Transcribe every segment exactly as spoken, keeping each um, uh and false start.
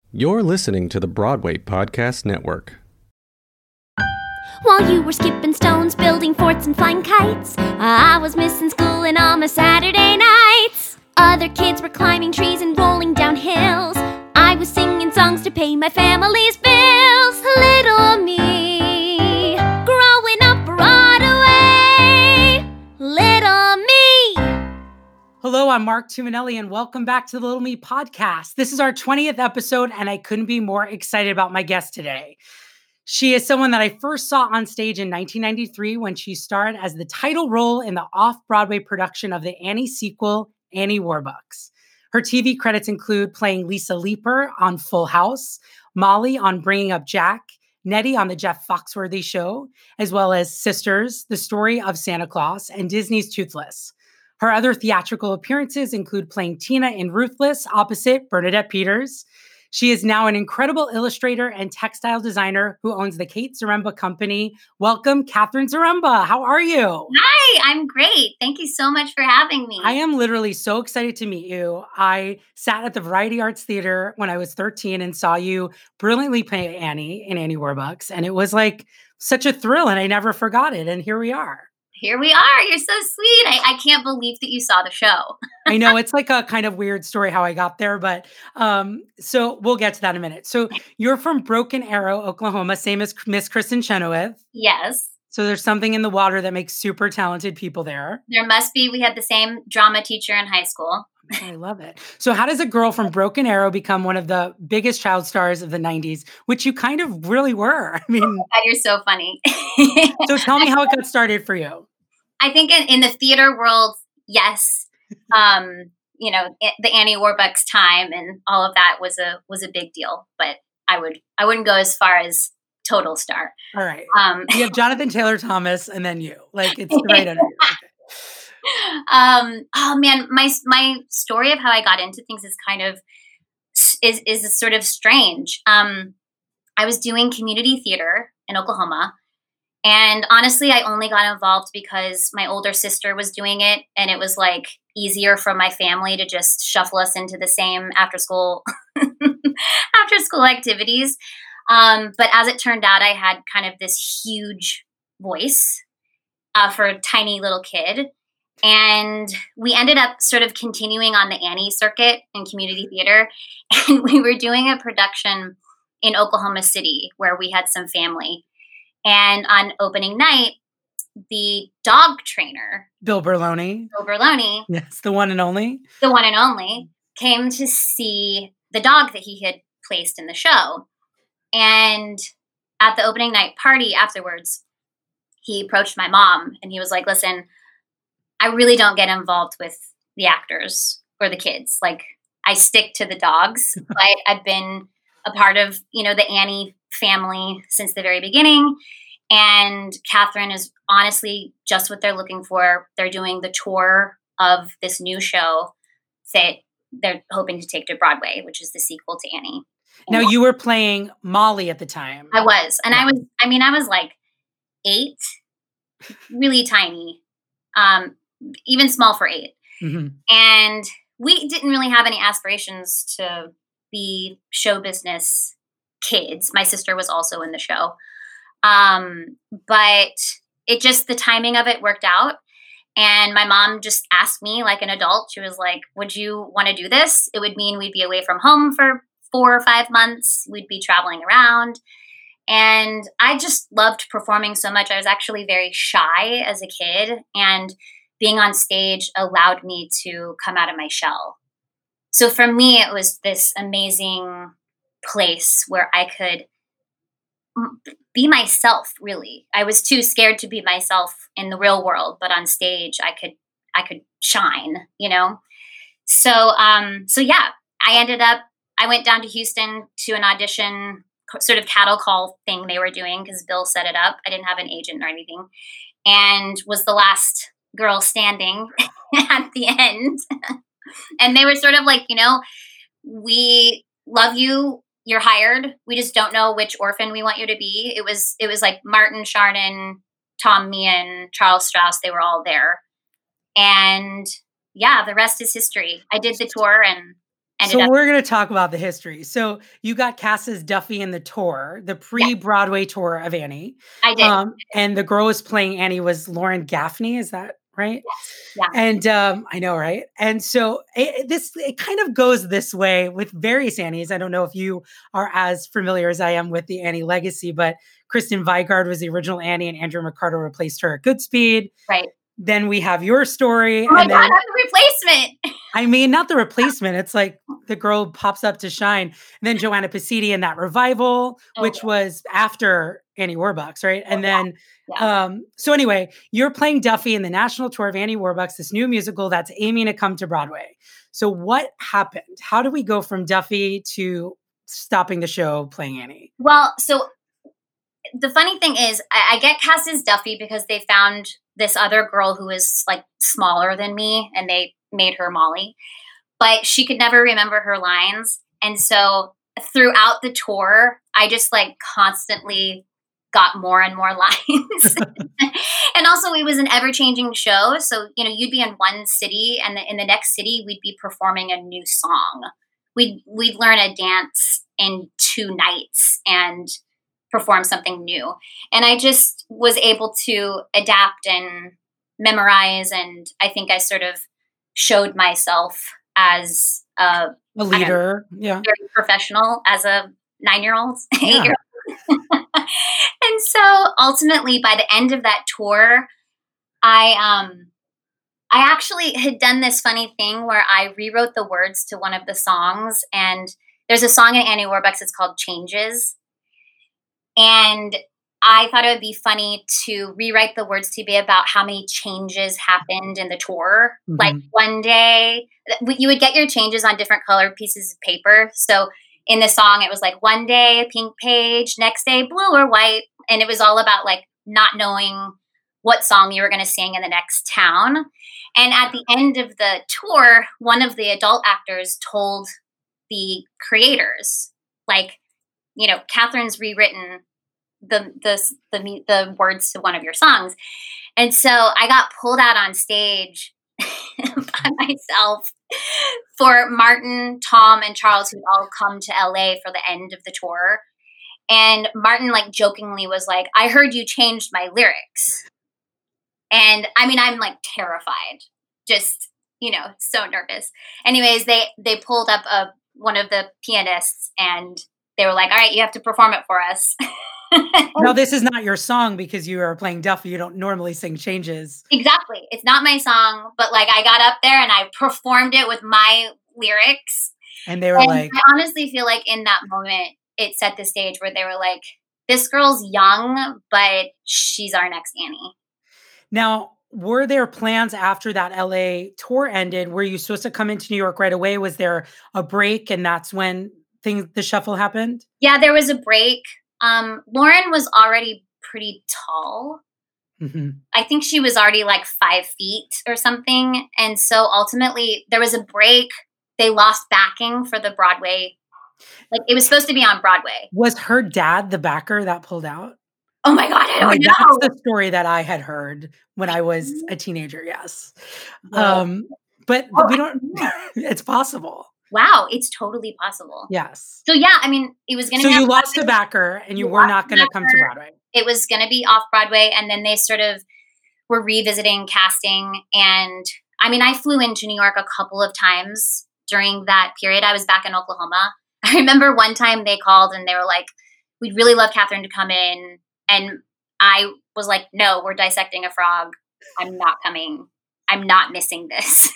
You're listening to the Broadway Podcast Network. While you were skipping stones, building forts, and flying kites, I was missing school and on my Saturday nights. Other kids were climbing trees and rolling down hills. I was singing songs to pay my family's bills. Little me, growing up Broadway. Little me. Hello, I'm Mark Tuminelli, and welcome back to the Little Me Podcast. This is our twentieth episode, and I couldn't be more excited about my guest today. She is someone that I first saw on stage in nineteen ninety-three when she starred as the title role in the off-Broadway production of the Annie sequel, Annie Warbucks. Her T V credits include playing Lisa Leeper on Full House, Molly on Bringing Up Jack, Nettie on The Jeff Foxworthy Show, as well as Sisters, The Story of Santa Claus, and Disney's Toothless. Her other theatrical appearances include playing Tina in Ruthless opposite Bernadette Peters. She is now an incredible illustrator and textile designer who owns the Kate Zaremba Company. Welcome, Catherine Zaremba. How are you? Hi, I'm great. Thank you so much for having me. I am literally so excited to meet you. I sat at the Variety Arts Theater when I was thirteen and saw you brilliantly play Annie in Annie Warbucks. And it was like such a thrill, and I never forgot it. And here we are. Here we are. You're so sweet. I, I can't believe that you saw the show. I know it's like a kind of weird story how I got there, but um, so we'll get to that in a minute. So you're from Broken Arrow, Oklahoma, same as Miss Kristen Chenoweth. Yes. So there's something in the water that makes super talented people there. There must be. We had the same drama teacher in high school. I love it. So how does a girl from Broken Arrow become one of the biggest child stars of the nineties, which you kind of really were? I mean, oh God, you're so funny. So tell me how it got started for you. I think in, in the theater world, yes. Um, you know, it, the Annie Warbucks time and all of that was a was a big deal. But I would I wouldn't go as far as total star. All right. Um, you have Jonathan Taylor Thomas and then you. Like it's right under you. Okay. Um, oh man, my my story of how I got into things is kind of is is sort of strange. Um, I was doing community theater in Oklahoma, and honestly, I only got involved because my older sister was doing it, and it was like easier for my family to just shuffle us into the same after school after school activities. Um, but as it turned out, I had kind of this huge voice uh, for a tiny little kid. And we ended up sort of continuing on the Annie circuit in community theater. And we were doing a production in Oklahoma City where we had some family. And on opening night, the dog trainer, Bill Berloni. Bill Berloni. Yes, the one and only. The one and only, came to see the dog that he had placed in the show. And at the opening night party afterwards, he approached my mom and he was like, listen, I really don't get involved with the actors or the kids. Like, I stick to the dogs. I, I've been a part of, you know, the Annie family since the very beginning. And Catherine is honestly just what they're looking for. They're doing the tour of this new show that they're hoping to take to Broadway, which is the sequel to Annie. Now, you were playing Molly at the time. I was. And yeah. I was, I mean, I was like eight, really tiny. Um, even small for eight. Mm-hmm. And we didn't really have any aspirations to be show business kids. My sister was also in the show. Um, but it just, the timing of it worked out. And my mom just asked me like an adult, she was like, would you want to do this? It would mean we'd be away from home for four or five months. We'd be traveling around. And I just loved performing so much. I was actually very shy as a kid. And being on stage allowed me to come out of my shell. So for me, it was this amazing place where I could be myself, really. I was too scared to be myself in the real world, but on stage I could I could shine, you know? So um, so yeah, I ended up, I went down to Houston to an audition, sort of cattle call thing they were doing because Bill set it up. I didn't have an agent or anything, and was the last girl standing at the end. And they were sort of like, you know, we love you. You're hired. We just don't know which orphan we want you to be. It was, it was like Martin Chardin, Tom Meehan, Charles Strauss. They were all there. And yeah, the rest is history. I did the tour and So up- we're going to talk about the history. So you got cast as Duffy in the tour, the pre-Broadway yes. tour of Annie. I did. Um, and the girl was playing Annie was Lauren Gaffney. Is that right? Yes. Yeah. And um, I know, right? And so it, this it kind of goes this way with various Annies. I don't know if you are as familiar as I am with the Annie legacy, but Kristen Vigard was the original Annie, and Andrew McCarter replaced her at Goodspeed. Right. Then we have your story. Oh my and God, then, I'm the replacement. I mean, not the replacement. It's like the girl pops up to shine. And then Joanna Pacidi in that revival, oh, which yeah. was after Annie Warbucks, right? And oh, then, yeah. Yeah. um, so anyway, you're playing Duffy in the national tour of Annie Warbucks, this new musical that's aiming to come to Broadway. So what happened? How do we go from Duffy to stopping the show playing Annie? Well, so the funny thing is I, I get cast as Duffy because they found this other girl who was like smaller than me, and they made her Molly, but she could never remember her lines. And so throughout the tour, I just like constantly got more and more lines. And also it was an ever-changing show. So, you know, you'd be in one city, and the, in the next city, we'd be performing a new song. We'd, we'd learn a dance in two nights and perform something new. And I just was able to adapt and memorize. And I think I sort of showed myself as a, a leader, know, yeah, very professional as a nine-year-old, yeah. eight-year-old. And so ultimately, by the end of that tour, I um, I actually had done this funny thing where I rewrote the words to one of the songs. And there's a song in Annie Warbucks, it's called Changes. And I thought it would be funny to rewrite the words to be about how many changes happened in the tour. Mm-hmm. Like one day, you would get your changes on different colored pieces of paper. So in the song, it was like one day, a pink page, next day, blue or white. And it was all about like not knowing what song you were going to sing in the next town. And at the end of the tour, one of the adult actors told the creators, like, you know, Catherine's rewritten the, the the the words to one of your songs. And so I got pulled out on stage by myself for Martin, Tom, and Charles, who'd all come to L A for the end of the tour. And Martin, like, jokingly was like, I heard you changed my lyrics. And I mean, I'm like terrified, just, you know, so nervous. Anyways, they they pulled up a one of the pianists, and they were like, all right, you have to perform it for us. No, this is not your song because you are playing Duffy. You don't normally sing Changes. Exactly. It's not my song, but like I got up there and I performed it with my lyrics. And they were and like, I honestly feel like in that moment, it set the stage where they were like, this girl's young, but she's our next Annie. Now, were there plans after that L A tour ended? Were you supposed to come into New York right away? Was there a break, and that's when things, the shuffle happened? Yeah, there was a break. Um, Lauren was already pretty tall. Mm-hmm. I think she was already like five feet or something. And so ultimately there was a break. They lost backing for the Broadway. Like it was supposed to be on Broadway. Was her dad the backer that pulled out? Oh my God, I don't like, know. That's the story that I had heard when I was a teenager. Yes. Yeah. Um, but, but oh, we don't, it's possible. Wow, it's totally possible. Yes. So yeah, I mean, it was going to So be you lost a backer and you, you were not going to come to Broadway. It was going to be off Broadway, and then they sort of were revisiting casting. And I mean, I flew into New York a couple of times during that period. I was back in Oklahoma. I remember one time they called and they were like, we'd really love Catherine to come in. And I was like, no, we're dissecting a frog. I'm not coming. I'm not missing this.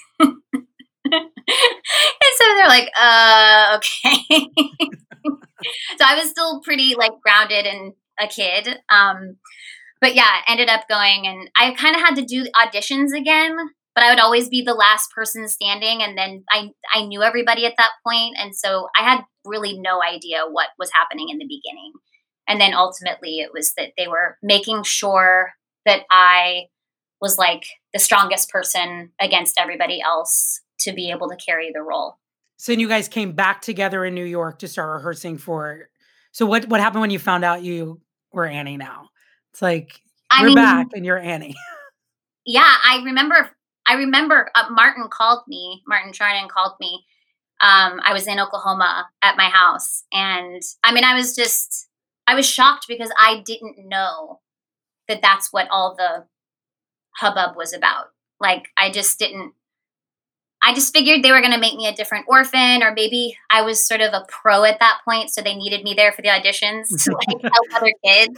And so they're like, uh, okay. So I was still pretty like grounded and a kid. Um, but yeah, ended up going, and I kind of had to do auditions again, but I would always be the last person standing. And then I, I knew everybody at that point. And so I had really no idea what was happening in the beginning. And then ultimately it was that they were making sure that I was like the strongest person against everybody else to be able to carry the role. So then you guys came back together in New York to start rehearsing for, so what, what happened when you found out you were Annie now? It's like, I we're mean, back and you're Annie. Yeah, I remember, I remember uh, Martin called me, Martin Charnin called me Um, I was in Oklahoma at my house. And I mean, I was just, I was shocked because I didn't know that that's what all the hubbub was about. Like, I just didn't, I just figured they were going to make me a different orphan, or maybe I was sort of a pro at that point. So they needed me there for the auditions to like help other kids.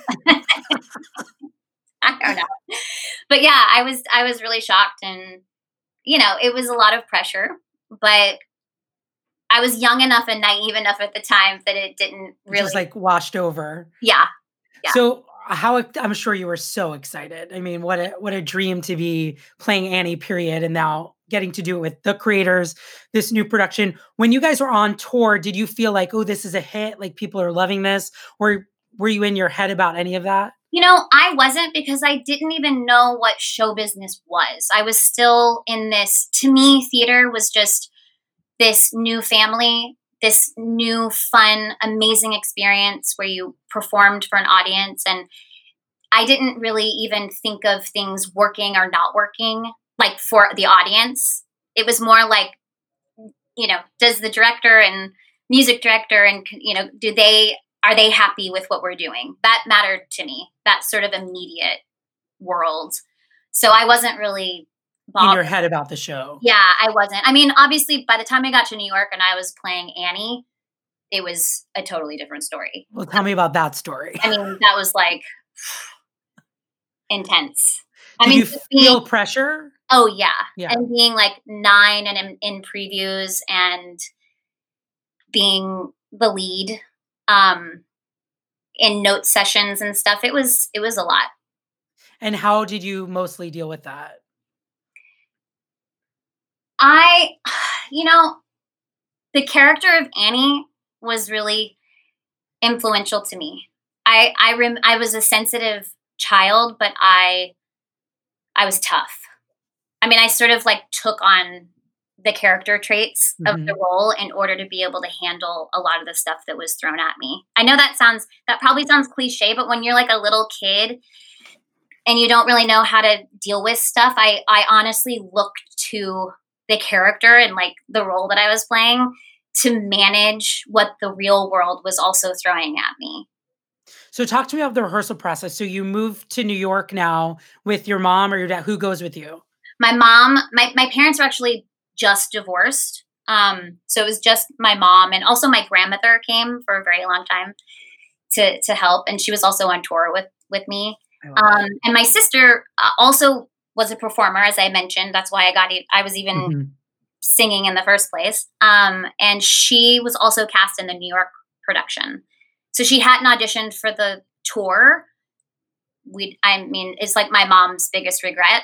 I don't know. But yeah, I was, I was really shocked, and, you know, it was a lot of pressure, but I was young enough and naive enough at the time that it didn't really just like washed over. Yeah. Yeah. So how, I'm sure you were so excited. I mean, what a, what a dream to be playing Annie, period. And now getting to do it with the creators, this new production. When you guys were on tour, did you feel like, oh, this is a hit? Like, people are loving this? Or were you in your head about any of that? You know, I wasn't, because I didn't even know what show business was. I was still in this, to me, theater was just this new family, this new, fun, amazing experience where you performed for an audience. And I didn't really even think of things working or not working, like, for the audience. It was more like, you know, does the director and music director and, you know, do they, are they happy with what we're doing? That mattered to me, that sort of immediate world. So I wasn't really bothered. In your head about the show. Yeah, I wasn't. I mean, obviously, by the time I got to New York and I was playing Annie, it was a totally different story. Well, tell me about that story. I mean, that was like intense. I Did mean, you feel being, pressure? Oh, yeah. yeah. And being like nine and in, in previews and being the lead um, in note sessions and stuff. It was, it was a lot. And how did you mostly deal with that? I, you know, the character of Annie was really influential to me. I, I, rem- I was a sensitive child, but I, I was tough. I mean, I sort of like took on the character traits mm-hmm. of the role in order to be able to handle a lot of the stuff that was thrown at me. I know that sounds, that probably sounds cliche, but when you're like a little kid and you don't really know how to deal with stuff, I, I honestly looked to the character and like the role that I was playing to manage what the real world was also throwing at me. So talk to me about the rehearsal process. So you moved to New York now with your mom or your dad. Who goes with you? My mom, my, my parents were actually just divorced. Um, so it was just my mom, and also my grandmother came for a very long time to, to help. And she was also on tour with, with me. Um, and my sister uh, also was a performer, as I mentioned. That's why I got it. I was even mm-hmm. singing in the first place. Um, and she was also cast in the New York production. So she hadn't auditioned for the tour. We, I mean, it's like my mom's biggest regret.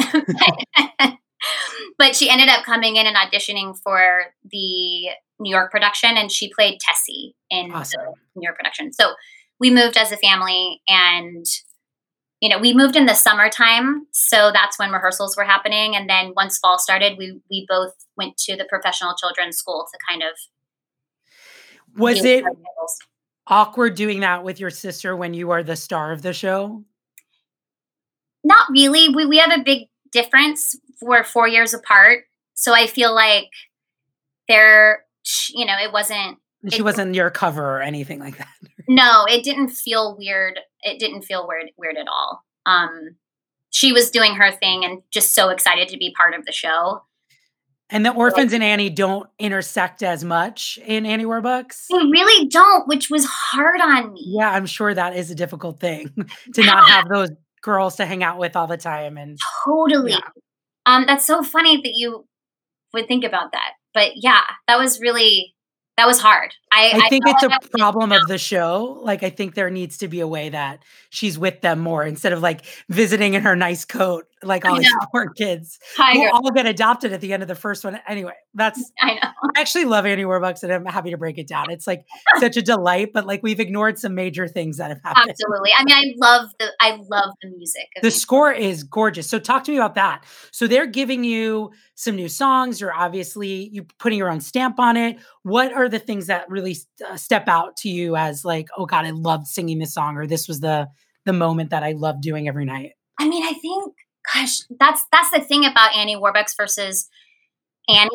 But she ended up coming in and auditioning for the New York production, and she played Tessie in awesome. the New York production. So we moved as a family, and you know, we moved in the summertime, so that's when rehearsals were happening. And then once fall started, we we both went to the professional children's school to kind of. Was it awkward doing that with your sister when you are the star of the show? Not really. We we have a big difference. We're four years apart, so I feel like there, you know, it wasn't. She it, wasn't your cover or anything like that. No, it didn't feel weird. It didn't feel weird, weird at all. Um, she was doing her thing and just so excited to be part of the show. And the orphans and Annie don't intersect as much in Annie Warbucks? They really don't, which was hard on me. Yeah, I'm sure that is a difficult thing to not have those girls to hang out with all the time. And totally. Yeah. Um, that's so funny that you would think about that. But yeah, that was really, that was hard. I, I think I it's like a problem of the show. Like, I think there needs to be a way that she's with them more instead of like visiting in her nice coat, like all these poor kids Tiger. who all get adopted at the end of the first one. Anyway, that's, I know. I actually love Annie Warbucks, and I'm happy to break it down. It's like such a delight, but like we've ignored some major things that have happened. Absolutely. I mean, I love the, I love the music. The score is gorgeous. So talk to me about that. So they're giving you some new songs. You're obviously, you're putting your own stamp on it. What are the things that really uh, step out to you as like, oh God, I loved singing this song, or this was the, the moment that I love doing every night? I mean, I think, gosh, that's, that's the thing about Annie Warbucks versus Annie.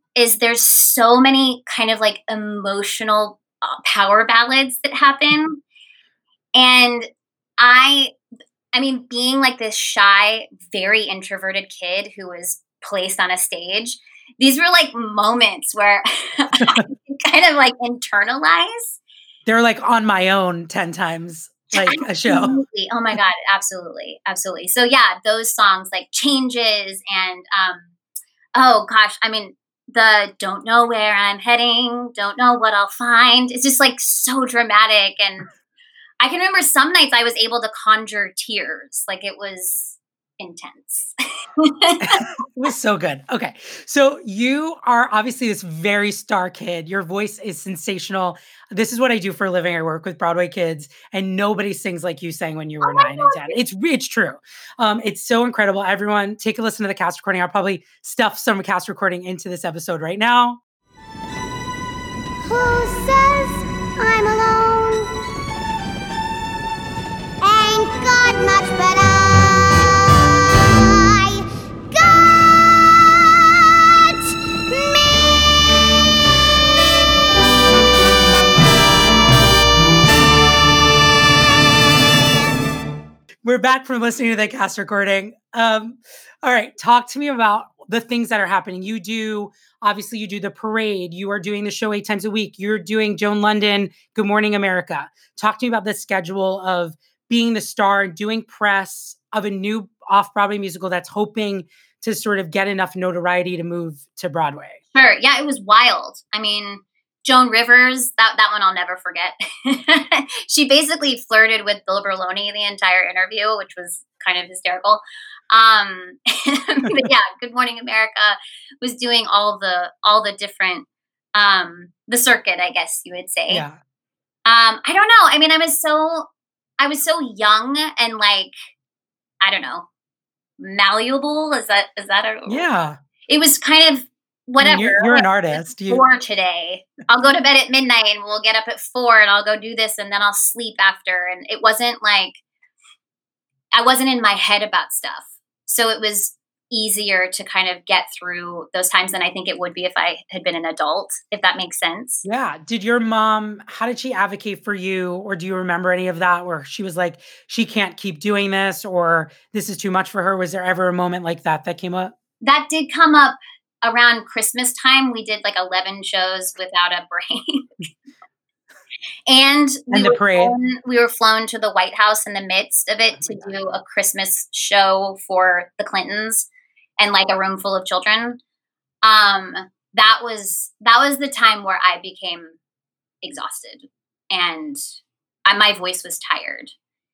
is there's so many kind of like emotional uh, power ballads that happen. And I, I mean, being like this shy, very introverted kid who was placed on a stage, these were like moments where I kind of like internalize. They're like On My Own ten times like absolutely. a show. Oh my God. Absolutely. Absolutely. So yeah, those songs like Changes and, um, oh gosh, I mean, the don't know where I'm heading, don't know what I'll find. It's just like so dramatic. And I can remember some nights I was able to conjure tears. Like it was intense. It was so good. Okay. So you are obviously this very star kid. Your voice is sensational. This is what I do for a living. I work with Broadway kids and nobody sings like you sang when you were Oh my nine and ten. It's, it's true. Um, it's so incredible. Everyone take a listen to the cast recording. I'll probably stuff some cast recording into this episode right now. Who says I'm alone? Ain't got much but I We're back from listening to the cast recording. Um, all right, talk to me about the things that are happening. You do, obviously, you do the parade. You are doing the show eight times a week. You're doing Joan London, Good Morning America. Talk to me about the schedule of being the star, doing press of a new off-Broadway musical that's hoping to sort of get enough notoriety to move to Broadway. Sure. Yeah, it was wild. I mean, Joan Rivers, that, that one I'll never forget. She basically flirted with Bill Berloni the entire interview, which was kind of hysterical. Um, but yeah, Good Morning America was doing all the all the different um, the circuit, I guess you would say. Yeah. Um, I don't know. I mean, I was so I was so young and like I don't know, malleable. Is that is that a Yeah. It was kind of. Whatever. I mean, you're, you're an artist. You... Four today. I'll go to bed at midnight and we'll get up at four and I'll go do this and then I'll sleep after. And it wasn't like, I wasn't in my head about stuff. So it was easier to kind of get through those times than I think it would be if I had been an adult, if that makes sense. Yeah. Did your mom, how did she advocate for you? Or do you remember any of that where she was like, she can't keep doing this or this is too much for her? Was there ever a moment like that that came up? That did come up. Around Christmas time, we did like eleven shows without a break. and we, and the were parade. flown, we were flown to the White House in the midst of it to do a Christmas show for the Clintons and like a room full of children. Um, that was that was the time where I became exhausted and I, my voice was tired.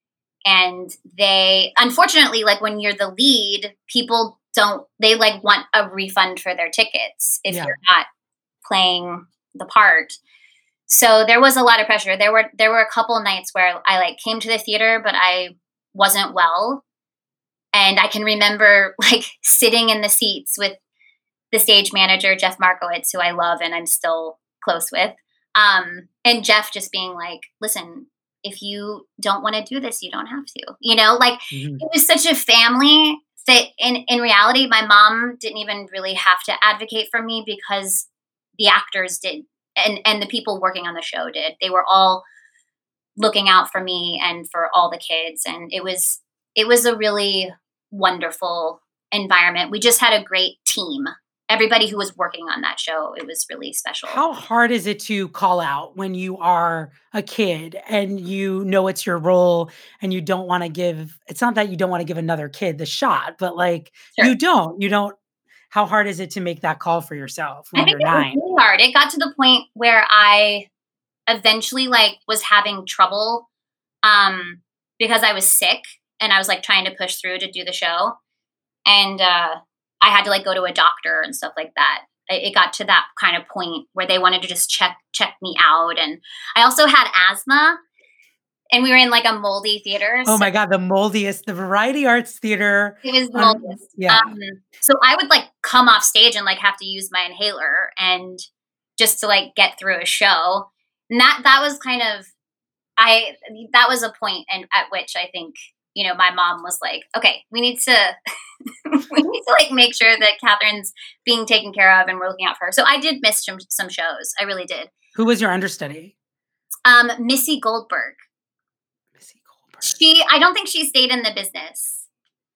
And they, unfortunately, like when you're the lead, people don't, they like want a refund for their tickets if yeah. you're not playing the part. So there was a lot of pressure. There were, there were a couple nights where I like came to the theater, but I wasn't well. And I can remember like sitting in the seats with the stage manager, Jeff Markowitz, who I love and I'm still close with. Um, and Jeff just being like, listen, if you don't want to do this, you don't have to, you know, like mm-hmm. It was such a family that in, in reality, my mom didn't even really have to advocate for me because the actors did. And, and the people working on the show did. They were all looking out for me and for all the kids. And it was, it was a really wonderful environment. We just had a great team. Everybody who was working on that show, it was really special. How hard is it to call out when you are a kid and you know it's your role and you don't want to give, it's not that you don't want to give another kid the shot, but like sure. you don't, you don't, how hard is it to make that call for yourself when I think you're it nine? was really hard. It got to the point where I eventually like was having trouble um, because I was sick and I was like trying to push through to do the show. And, uh, I had to like go to a doctor and stuff like that. It got to that kind of point where they wanted to just check check me out. And I also had asthma and we were in like a moldy theater. Oh so my God, the moldiest, the Variety Arts Theater. It was the um, moldiest. Yeah. Um, so I would like come off stage and like have to use my inhaler and just to like get through a show. And that, that was kind of, I, that was a point and at which I think you know, my mom was like, okay, we need to, we need to like make sure that Catherine's being taken care of and we're looking out for her. So I did miss some, some shows. I really did. Who was your understudy? Um, Missy Goldberg. Missy Goldberg. She, I don't think she stayed in the business.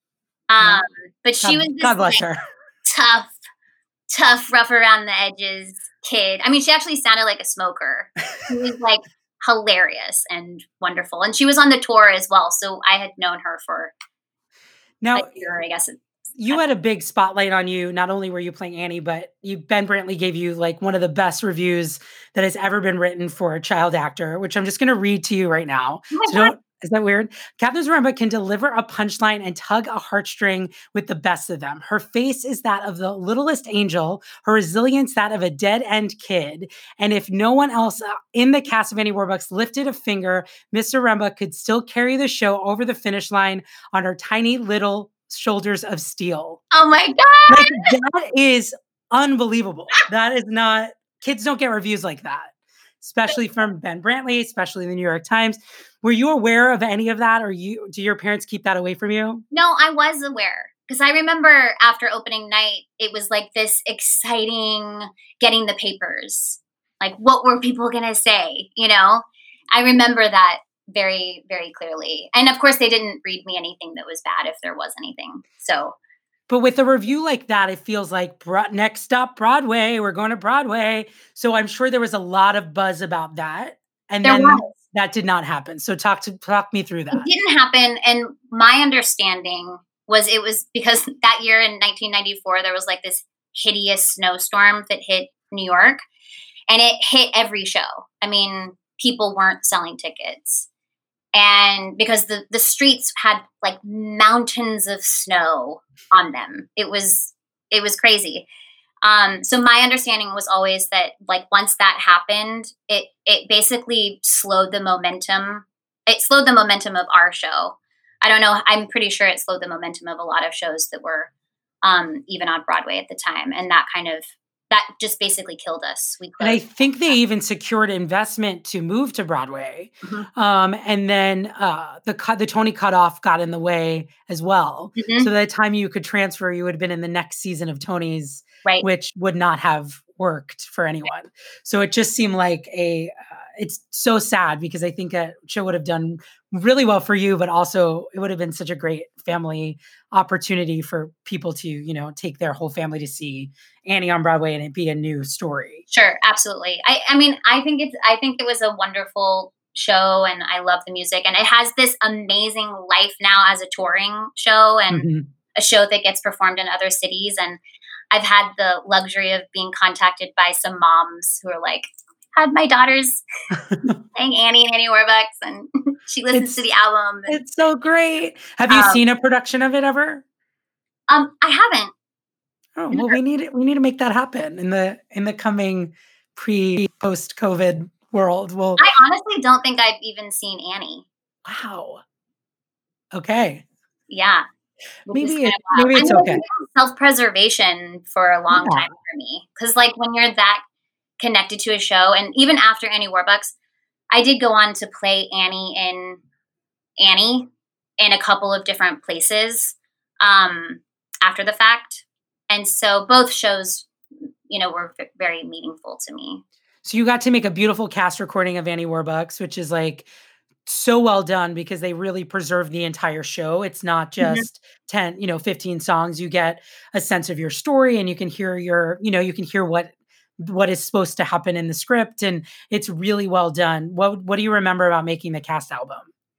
Um, no. But she God, was this, God bless like, her. tough, tough, rough around the edges kid. I mean, she actually sounded like a smoker. She was like hilarious and wonderful. And she was on the tour as well. So I had known her for now, a year, I guess. You had a big spotlight on you. Not only were you playing Annie, but you Ben Brantley gave you like one of the best reviews that has ever been written for a child actor, which I'm just going to read to you right now. Oh so don't, is that weird? Catherine Zaremba can deliver a punchline and tug a heartstring with the best of them. Her face is that of the littlest angel, her resilience that of a dead-end kid. And if no one else in the cast of Annie Warbucks lifted a finger, Miss Zaremba could still carry the show over the finish line on her tiny little shoulders of steel. Oh my God. Like, that is unbelievable. That is not, kids don't get reviews like that, especially from Ben Brantley, especially the New York Times. Were you aware of any of that, or you do your parents keep that away from you? No, I was aware because I remember after opening night, it was like this exciting getting the papers. Like, what were people going to say? You know, I remember that very, very clearly. And of course, they didn't read me anything that was bad if there was anything. So, but with a review like that, it feels like next up Broadway, we're going to Broadway. So I'm sure there was a lot of buzz about that. And there then was. That did not happen. So talk to talk me through that. It didn't happen. And my understanding was it was because that year in nineteen ninety-four, there was like this hideous snowstorm that hit New York, and it hit every show. I mean, people weren't selling tickets. And because the, the streets had like mountains of snow on them, it was, it was crazy. Um, so my understanding was always that like, once that happened, it, it basically slowed the momentum. It slowed the momentum of our show. I don't know. I'm pretty sure it slowed the momentum of a lot of shows that were, um, even on Broadway at the time. And that kind of, that just basically killed us. We and I think they even secured investment to move to Broadway. Mm-hmm. Um, and then uh, the cut, the Tony cutoff got in the way as well. Mm-hmm. So by the time you could transfer, you would have been in the next season of Tony's, right, which would not have worked for anyone. So it just seemed like a, uh, it's so sad because I think a show would have done really well for you, but also it would have been such a great family opportunity for people to, you know, take their whole family to see Annie on Broadway and it be a new story. Sure. Absolutely. I, I mean, I think it's, I think it was a wonderful show and I love the music and it has this amazing life now as a touring show and mm-hmm. a show that gets performed in other cities. And I've had the luxury of being contacted by some moms who are like, had my daughter's playing Annie and Annie Warbucks and she listens it's, to the album. And, it's so great. Have you um, seen a production of it ever? Um, I haven't. Oh, well, we need we need to make that happen in the in the coming pre post COVID world. Well, I honestly don't think I've even seen Annie. Wow. Okay. Yeah. Maybe it, maybe it's okay. Self preservation for a long yeah. time for me because, like, when you're that connected to a show, and even after Annie Warbucks, I did go on to play Annie in Annie in a couple of different places um, after the fact. And so both shows, you know, were v- very meaningful to me. So you got to make a beautiful cast recording of Annie Warbucks, which is like so well done because they really preserve the entire show. It's not just mm-hmm. ten, you know, fifteen songs. You get a sense of your story and you can hear your, you know, you can hear what what is supposed to happen in the script. And it's really well done. What What do you remember about making the cast album?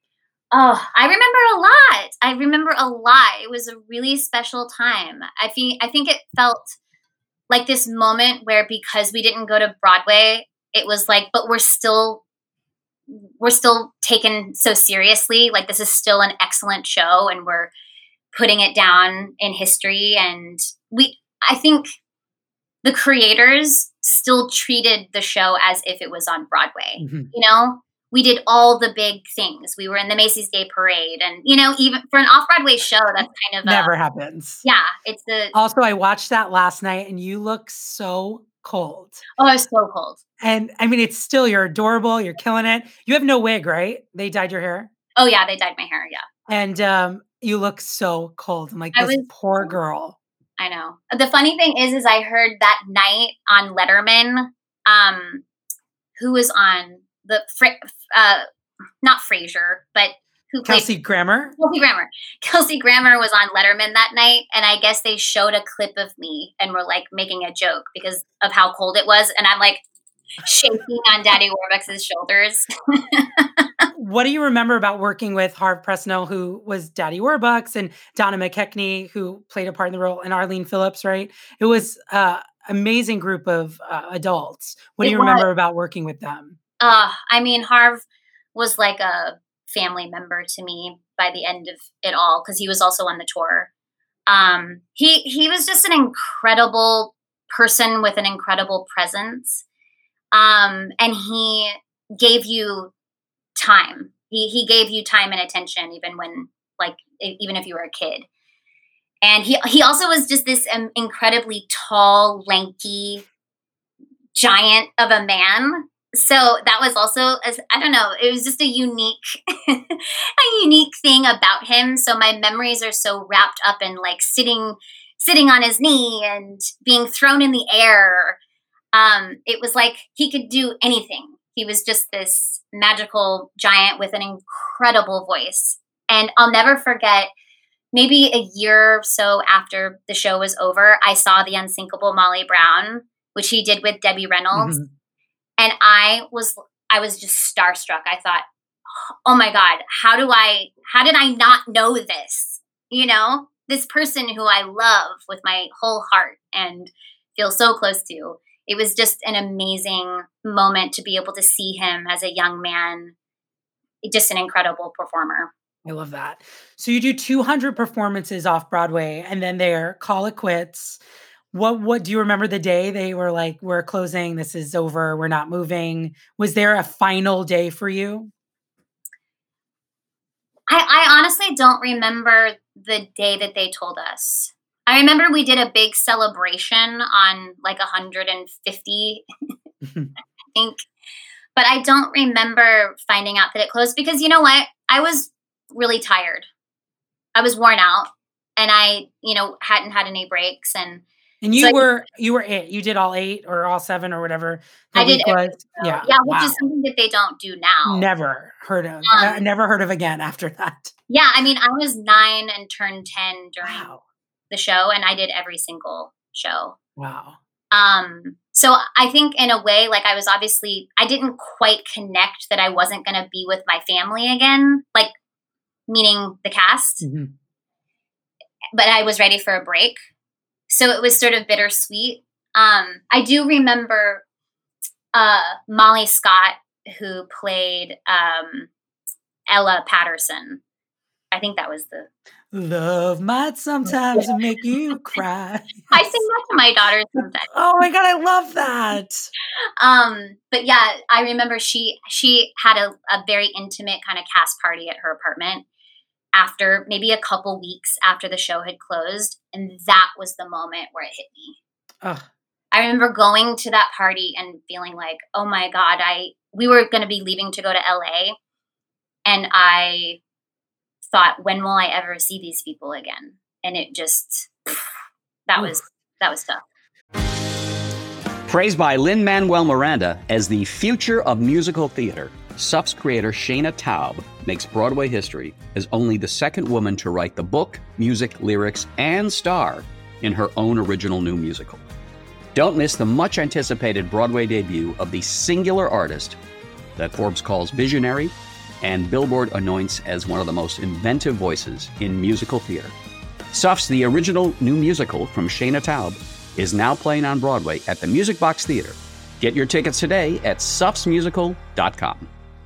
Oh, I remember a lot. I remember a lot. It was a really special time. I think I think it felt like this moment where because we didn't go to Broadway, it was like, but we're still we're still taken so seriously. Like this is still an excellent show and we're putting it down in history. And we I think the creators still treated the show as if it was on Broadway. Mm-hmm. You know? We did all the big things. We were in the Macy's Day Parade. And, you know, even for an off-Broadway show, that's kind of never a, happens. Yeah. It's the Also, I watched that last night and you look so cold. Oh, I was so cold. And I mean, it's still, you're adorable. You're killing it. You have no wig, right? They dyed your hair? Oh, Oh, yeah, they dyed my hair, yeah. And um, you look so cold. I'm like, I this was- poor girl. I know. The funny thing is, is I heard that night on Letterman, um, who was on the, uh, not Frasier, but who played Kelsey Grammer? Kelsey Grammer. Kelsey Grammer was on Letterman that night, and I guess they showed a clip of me and were like making a joke because of how cold it was, and I'm like shaking on Daddy Warbucks' shoulders. What do you remember about working with Harve Presnell, who was Daddy Warbucks, and Donna McKechnie, who played a part in the role, and Arlene Phillips, right? It was an uh, amazing group of uh, adults. What do It you remember was. about working with them? Uh, I mean, Harve was like a family member to me by the end of it all because he was also on the tour. Um, he he was just an incredible person with an incredible presence, um, and he gave you time. He he gave you time and attention, even when like even if you were a kid. And he he also was just this um, incredibly tall, lanky giant of a man. So that was also, I don't know, it was just a unique, a unique thing about him. So my memories are so wrapped up in like sitting, sitting on his knee and being thrown in the air. Um, it was like he could do anything. He was just this magical giant with an incredible voice. And I'll never forget, maybe a year or so after the show was over, I saw The Unsinkable Molly Brown, which he did with Debbie Reynolds. Mm-hmm. And I was, I was just starstruck. I thought, oh my God, how do I, how did I not know this? You know, this person who I love with my whole heart and feel so close to. It was just an amazing moment to be able to see him as a young man, just an incredible performer. I love that. So you do two hundred performances off Broadway and then they're call it quits. What, what do you remember the day they were like, we're closing, this is over, we're not moving? Was there a final day for you? I, I honestly don't remember the day that they told us. I remember we did a big celebration on like one hundred fifty, I think. But I don't remember finding out that it closed because you know what? I was really tired. I was worn out and I, you know, hadn't had any breaks and And you so were, I, you were eight. You did all eight or all seven or whatever. I did. Was. Yeah. Yeah. Which wow. is something that they don't do now. Never heard of. Um, I never heard of again after that. Yeah. I mean, I was nine and turned ten during wow. the show and I did every single show. Wow. Um, so I think in a way, like I was obviously, I didn't quite connect that I wasn't going to be with my family again, like meaning the cast, mm-hmm. but I was ready for a break. So it was sort of bittersweet. Um, I do remember uh, Molly Scott, who played um, Ella Patterson. I think that was the... Love might sometimes make you cry. I sing that to my daughter sometimes. Oh my God, I love that. Um, but yeah, I remember she she had a, a very intimate kind of cast party at her apartment after maybe a couple weeks after the show had closed. And that was the moment where it hit me. Ugh. I remember going to that party and feeling like, oh my God, I we were going to be leaving to go to L A. And I thought, when will I ever see these people again? And it just, that Oof. was, that was tough. Praised by Lin-Manuel Miranda as the future of musical theater, S U F's creator Shana Taub makes Broadway history as only the second woman to write the book, music, lyrics, and star in her own original new musical. Don't miss the much-anticipated Broadway debut of the singular artist that Forbes calls visionary and Billboard anoints as one of the most inventive voices in musical theater. S U F's The Original New Musical from Shana Taub is now playing on Broadway at the Music Box Theater. Get your tickets today at S U Fs musical dot com.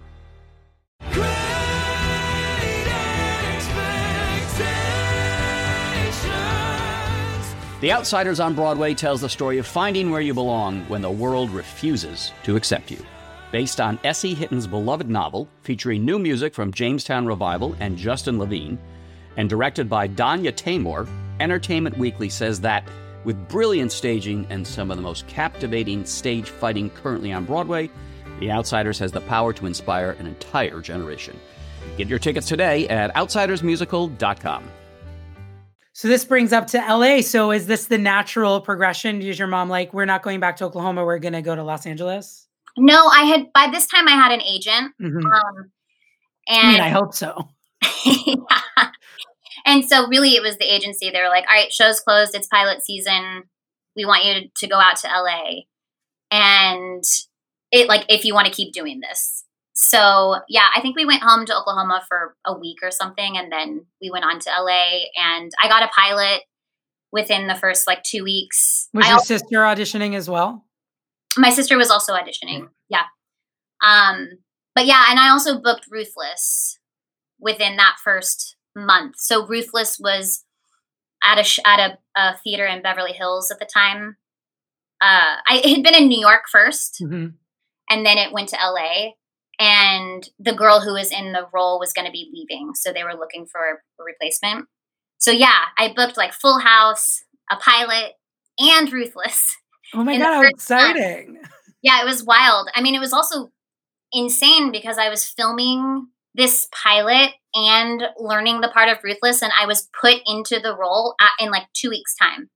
The Outsiders on Broadway tells the story of finding where you belong when the world refuses to accept you. Based on S E. Hitton's beloved novel, featuring new music from Jamestown Revival and Justin Levine, and directed by Danya Taymor, Entertainment Weekly says that, with brilliant staging and some of the most captivating stage fighting currently on Broadway, The Outsiders has the power to inspire an entire generation. Get your tickets today at outsiders musical dot com. So this brings up to L A. So is this the natural progression? Is your mom like, we're not going back to Oklahoma, we're going to go to Los Angeles? No, I had, by this time I had an agent. Mm-hmm. Um, and I mean, I hope so. Yeah. And so really it was the agency. They were like, all right, show's closed. It's pilot season. We want you to go out to L A. And it like, if you want to keep doing this. So yeah, I think we went home to Oklahoma for a week or something. And then we went on to L A and I got a pilot within the first like two weeks. Was I your also, sister auditioning as well? my sister was also auditioning. Yeah. Um, but yeah, and I also booked Ruthless within that first month. So Ruthless was at a, sh- at a, a theater in Beverly Hills at the time. Uh, I it had been in New York first, Mm-hmm. and then it went to L A. And the girl who was in the role was going to be leaving, so they were looking for a replacement. So yeah, I booked like Full House, a pilot, and Ruthless. Oh my in God, the how first exciting. month. Yeah, it was wild. I mean, it was also insane because I was filming this pilot and learning the part of Ruthless, and I was put into the role at, in like two weeks' time.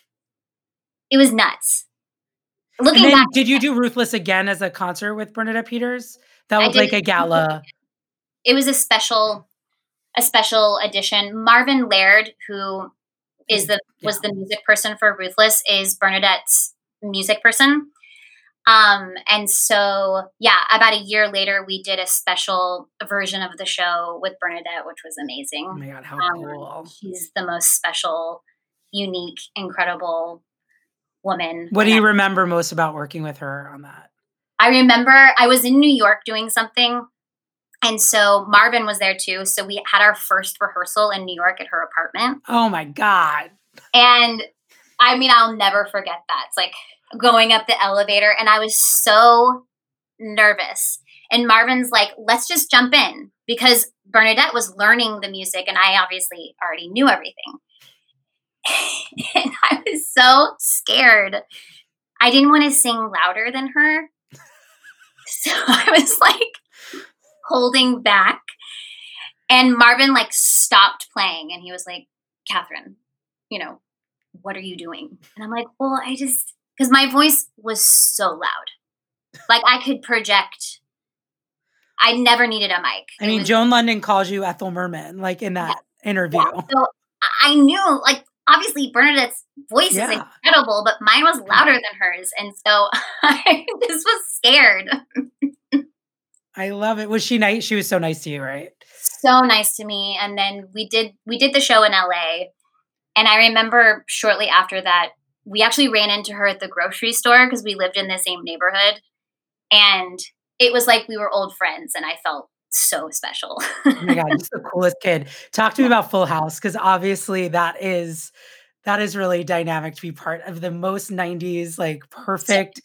It was nuts. Looking And then back, did you do Ruthless again as a concert with Bernadette Peters? That I was like did- a gala. it was a special, a special edition. Marvin Laird, who is the was the music person for Ruthless, is Bernadette's music person. Um, and so, yeah, about a year later, we did a special version of the show with Bernadette, which was amazing. Oh my God, how Um, cool. She's the most special, unique, incredible woman. What do And you I- remember most about working with her on that? I remember I was in New York doing something. And so Marvin was there too. So we had our first rehearsal in New York at her apartment. Oh my God. And I mean, I'll never forget that. It's like going up the elevator and I was so nervous. And Marvin's like, let's just jump in, because Bernadette was learning the music and I obviously already knew everything. And I was so scared. I didn't want to sing louder than her. So I was like holding back. And Marvin like stopped playing and he was like, Catherine, you know, what are you doing? And I'm like, well, I just, because my voice was so loud. Like I could project. I never needed a mic. I It mean, was- Joan London calls you Ethel Merman, like in that interview. yeah, so I knew, like, obviously Bernadette's voice Yeah. is incredible, but mine was louder than hers. And so I just was scared. I love it. Was she nice? She was so nice to you, right? So nice to me. And then we did we did the show in L A. And I remember shortly after that, we actually ran into her at the grocery store because we lived in the same neighborhood. And it was like we were old friends and I felt so special. Oh my God, he's the coolest kid. Talk to me about Full House, because obviously that is that is really dynamic to be part of the most nineties, like perfect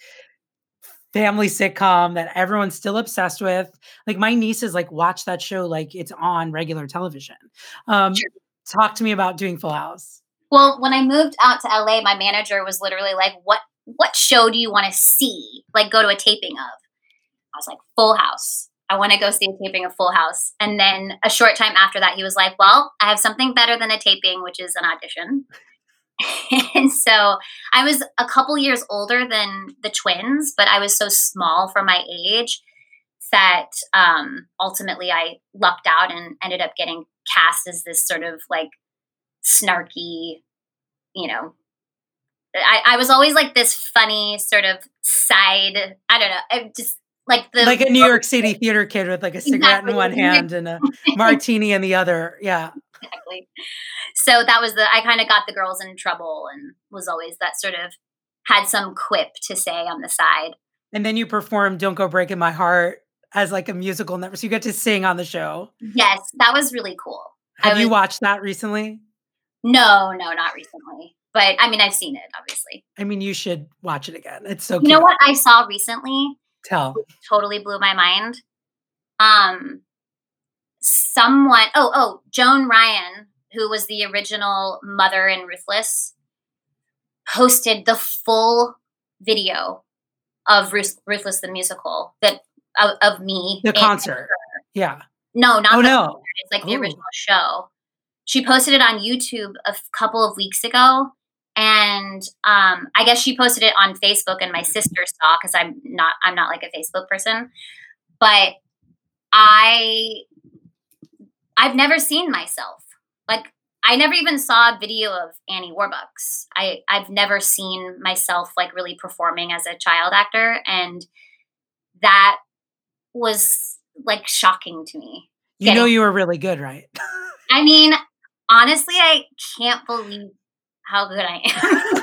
family sitcom that everyone's still obsessed with. Like my nieces like watch that show like it's on regular television. Um, Sure. Talk to me about doing Full House. Well, when I moved out to L A, my manager was literally like, what what show do you want to see? Like go to a taping of? I was like, Full House. I want to go see a taping of Full House. And then a short time after that, he was like, well, I have something better than a taping, which is an audition. And so I was a couple years older than the twins, but I was so small for my age that um, ultimately I lucked out and ended up getting cast as this sort of like snarky, you know, I, I was always like this funny sort of side, I don't know, I just like the Like a New York City theater kid with like a cigarette Exactly. in one hand and a martini in the other. Yeah. Exactly. So that was the, I kind of got the girls in trouble and was always that sort of had some quip to say on the side. And then you performed Don't Go Breaking My Heart as like a musical number. So you get to sing on the show. Yes, that was really cool. I Have you was- watched that recently? No, no, not recently. But I mean, I've seen it, obviously. I mean, you should watch it again. It's so You cute. know what I saw recently? Tell. Totally blew my mind. Um, someone, oh, oh, Joan Ryan, who was the original mother in Ruthless, posted the full video of Ruth, Ruthless the musical that of, of me The in- concert. Yeah. No, not Oh, the no. It's like the Ooh. original show. She posted it on YouTube a f- couple of weeks ago. And um, I guess she posted it on Facebook and my sister saw, because I'm not I'm not like a Facebook person. But I I've never seen myself. Like I never even saw a video of Annie Warbucks. I, I've never seen myself like really performing as a child actor. And that was like shocking to me. You know you were really good, right? I mean, honestly, I can't believe how good I am.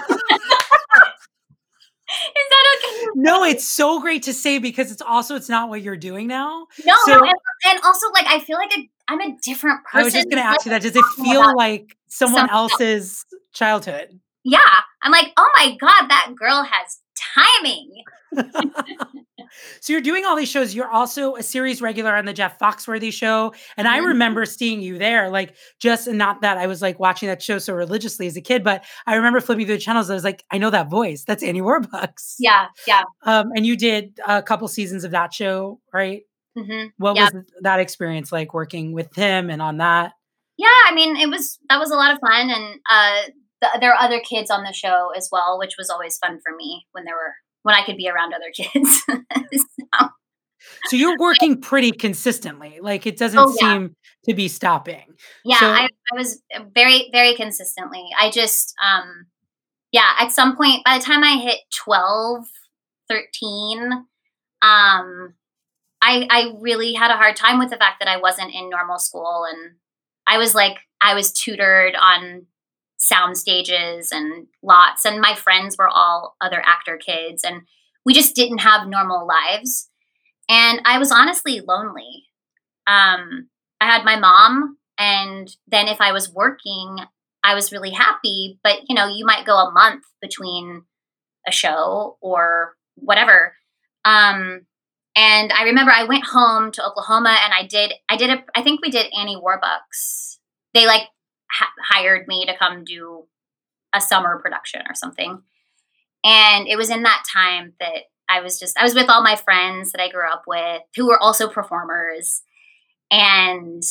Is that okay? No, it's so great to say because it's also, it's not what you're doing now. No, So- no, and, and also like I feel like a, I'm a different person. I was just going to ask you that. Does it talking feel about like someone something else. else's childhood? Yeah, I'm like, oh my God, that girl has timing. So you're doing all these shows. You're also a series regular on the Jeff Foxworthy show. And I Mhm. remember seeing you there, like just, and not that I was like watching that show so religiously as a kid, but I remember flipping through the channels. I was like, I know that voice. That's Annie Warbucks. Yeah, yeah. Um, and you did a couple seasons of that show, right? hmm What Yeah. was that experience like working with him and on that? Yeah, I mean, it was that was a lot of fun, and uh, the, there are other kids on the show as well, which was always fun for me when there were when I could be around other kids. So, So you're working pretty consistently. Like it doesn't Oh, yeah. seem to be stopping. yeah, So- I, I was very, very consistently. I just, um, yeah, at some point, by the time I hit twelve, thirteen, um, I, I really had a hard time with the fact that I wasn't in normal school, and I was like, I was tutored on sound stages and lots, and my friends were all other actor kids, and we just didn't have normal lives. And I was honestly lonely. Um, I had my mom, and then if I was working, I was really happy. But, you know, you might go a month between a show or whatever. Um, and I remember I went home to Oklahoma, and I did, I did, a, I think we did Annie Warbucks. They like ha- hired me to come do a summer production or something. And it was in that time that I was just, I was with all my friends that I grew up with who were also performers. And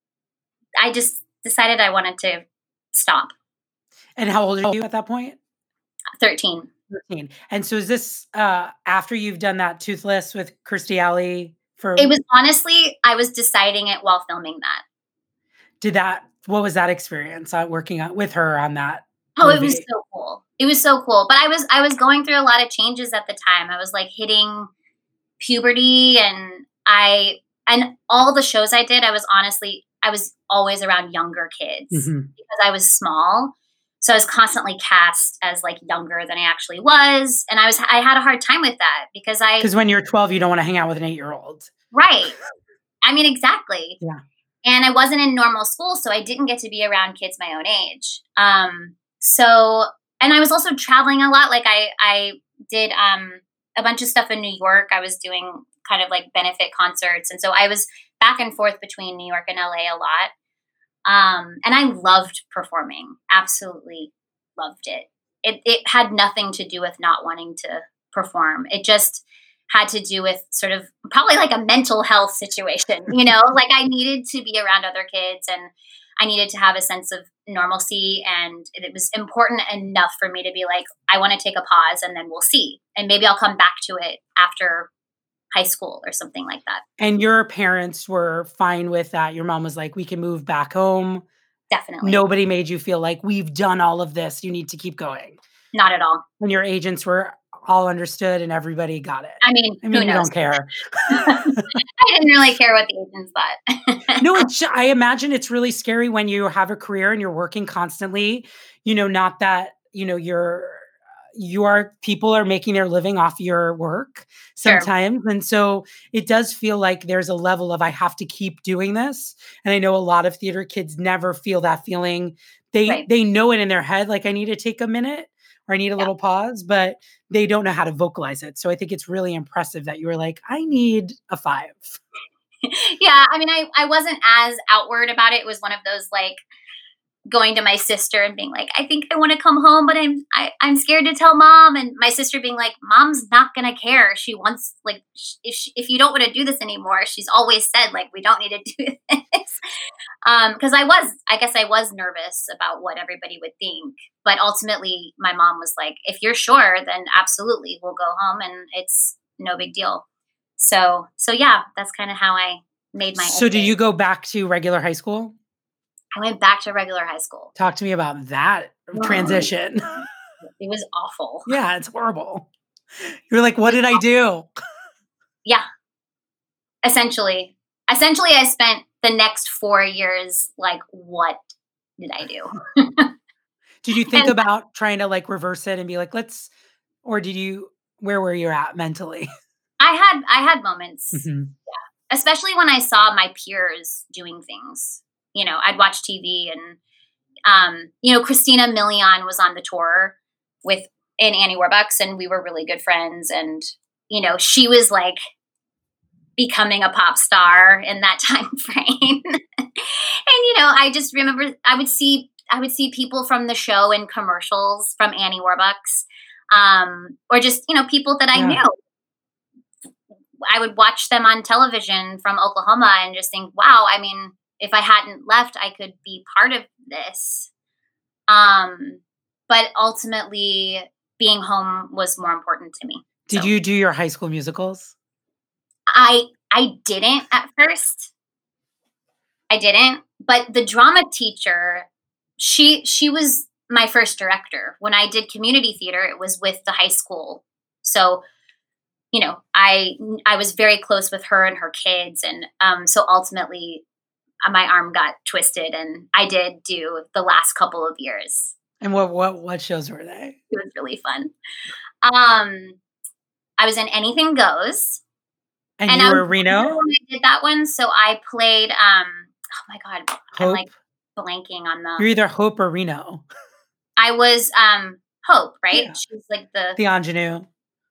I just decided I wanted to stop. And how old are you at that point? thirteen. thirteen. And so is this uh, after you've done that Toothless with Kirstie Alley? For It was honestly, I was deciding it while filming that. did that? What was that experience uh, working on, with her on that? Oh, it was movie? so cool. It was so cool. But I was I was going through a lot of changes at the time. I was like hitting puberty, and I and all the shows I did, I was honestly I was always around younger kids Mhm. because I was small. So I was constantly cast as like younger than I actually was, and I was I had a hard time with that because I Because when you're twelve, you don't want to hang out with an eight-year-old. right. I mean, exactly. Yeah. And I wasn't in normal school, so I didn't get to be around kids my own age. Um, so, and I was also traveling a lot. Like I, I did um, a bunch of stuff in New York. I was doing kind of like benefit concerts. And so I was back and forth between New York and L A a lot. Um, and I loved performing. Absolutely loved it. It. It had nothing to do with not wanting to perform. It just had to do with sort of probably like a mental health situation, you know, like I needed to be around other kids, and I needed to have a sense of normalcy. And it was important enough for me to be like, I want to take a pause, and then we'll see. And maybe I'll come back to it after high school or something like that. And your parents were fine with that. Your mom was like, we can move back home. Definitely. Nobody made you feel like we've done all of this. You need to keep going. Not at all. And your agents were all understood and everybody got it. I mean, I mean, who you knows? don't care. I didn't really care what the agents thought. No, it's, I imagine it's really scary when you have a career and you're working constantly, you know, not that, you know, you're, you are, people are making their living off your work Sure. sometimes. And so it does feel like there's a level of, I have to keep doing this. And I know a lot of theater kids never feel that feeling. They, Right. they know it in their head, like I need to take a minute or I need a Yeah. little pause, but they don't know how to vocalize it. So I think it's really impressive that you were like, I need a five. Yeah, I mean, I, I wasn't as outward about it. It was one of those like going to my sister and being like, I think I want to come home, but I'm I, I'm scared to tell mom. And my sister being like, mom's not gonna care. She wants like if she, if you don't want to do this anymore, she's always said like we don't need to do this. Um, because I was, I guess I was nervous about what everybody would think, but ultimately my mom was like, if you're sure, then absolutely we'll go home and it's no big deal. So so yeah, that's kind of how I made my. So do you go back to regular high school? I went back to regular high school. Talk to me about that transition. It was awful. Yeah, it's horrible. You're like, what did I do? Yeah. Essentially. Essentially, I spent the next four years like, what did I do? Did you think And- about trying to like reverse it and be like, let's, or did you, where were you at mentally? I had I had moments. Mm-hmm. Yeah. Especially when I saw my peers doing things. You know, I'd watch T V and, um, you know, Christina Milian was on the tour with in Annie Warbucks, and we were really good friends. And, you know, she was like becoming a pop star in that time frame. And, you know, I just remember I would see I would see people from the show in commercials from Annie Warbucks, um, or just, you know, people that I Yeah. knew. I would watch them on television from Oklahoma and just think, wow, I mean, if I hadn't left, I could be part of this. Um, but ultimately, being home was more important to me. Did So you do your high school musicals? I I didn't at first. I didn't. But the drama teacher, she she was my first director. When I did community theater, it was with the high school. So, you know, I I was very close with her and her kids, and um, so ultimately. My arm got twisted, and I did do the last couple of years. And what what what shows were they? It was really fun. Um, I was in Anything Goes, And, and you I were was Reno? when I did that one. So I played. Um, oh my god, I'm Hope? like blanking on the. You're either Hope or Reno. I was um Hope, right? Yeah. She's like the The ingenue.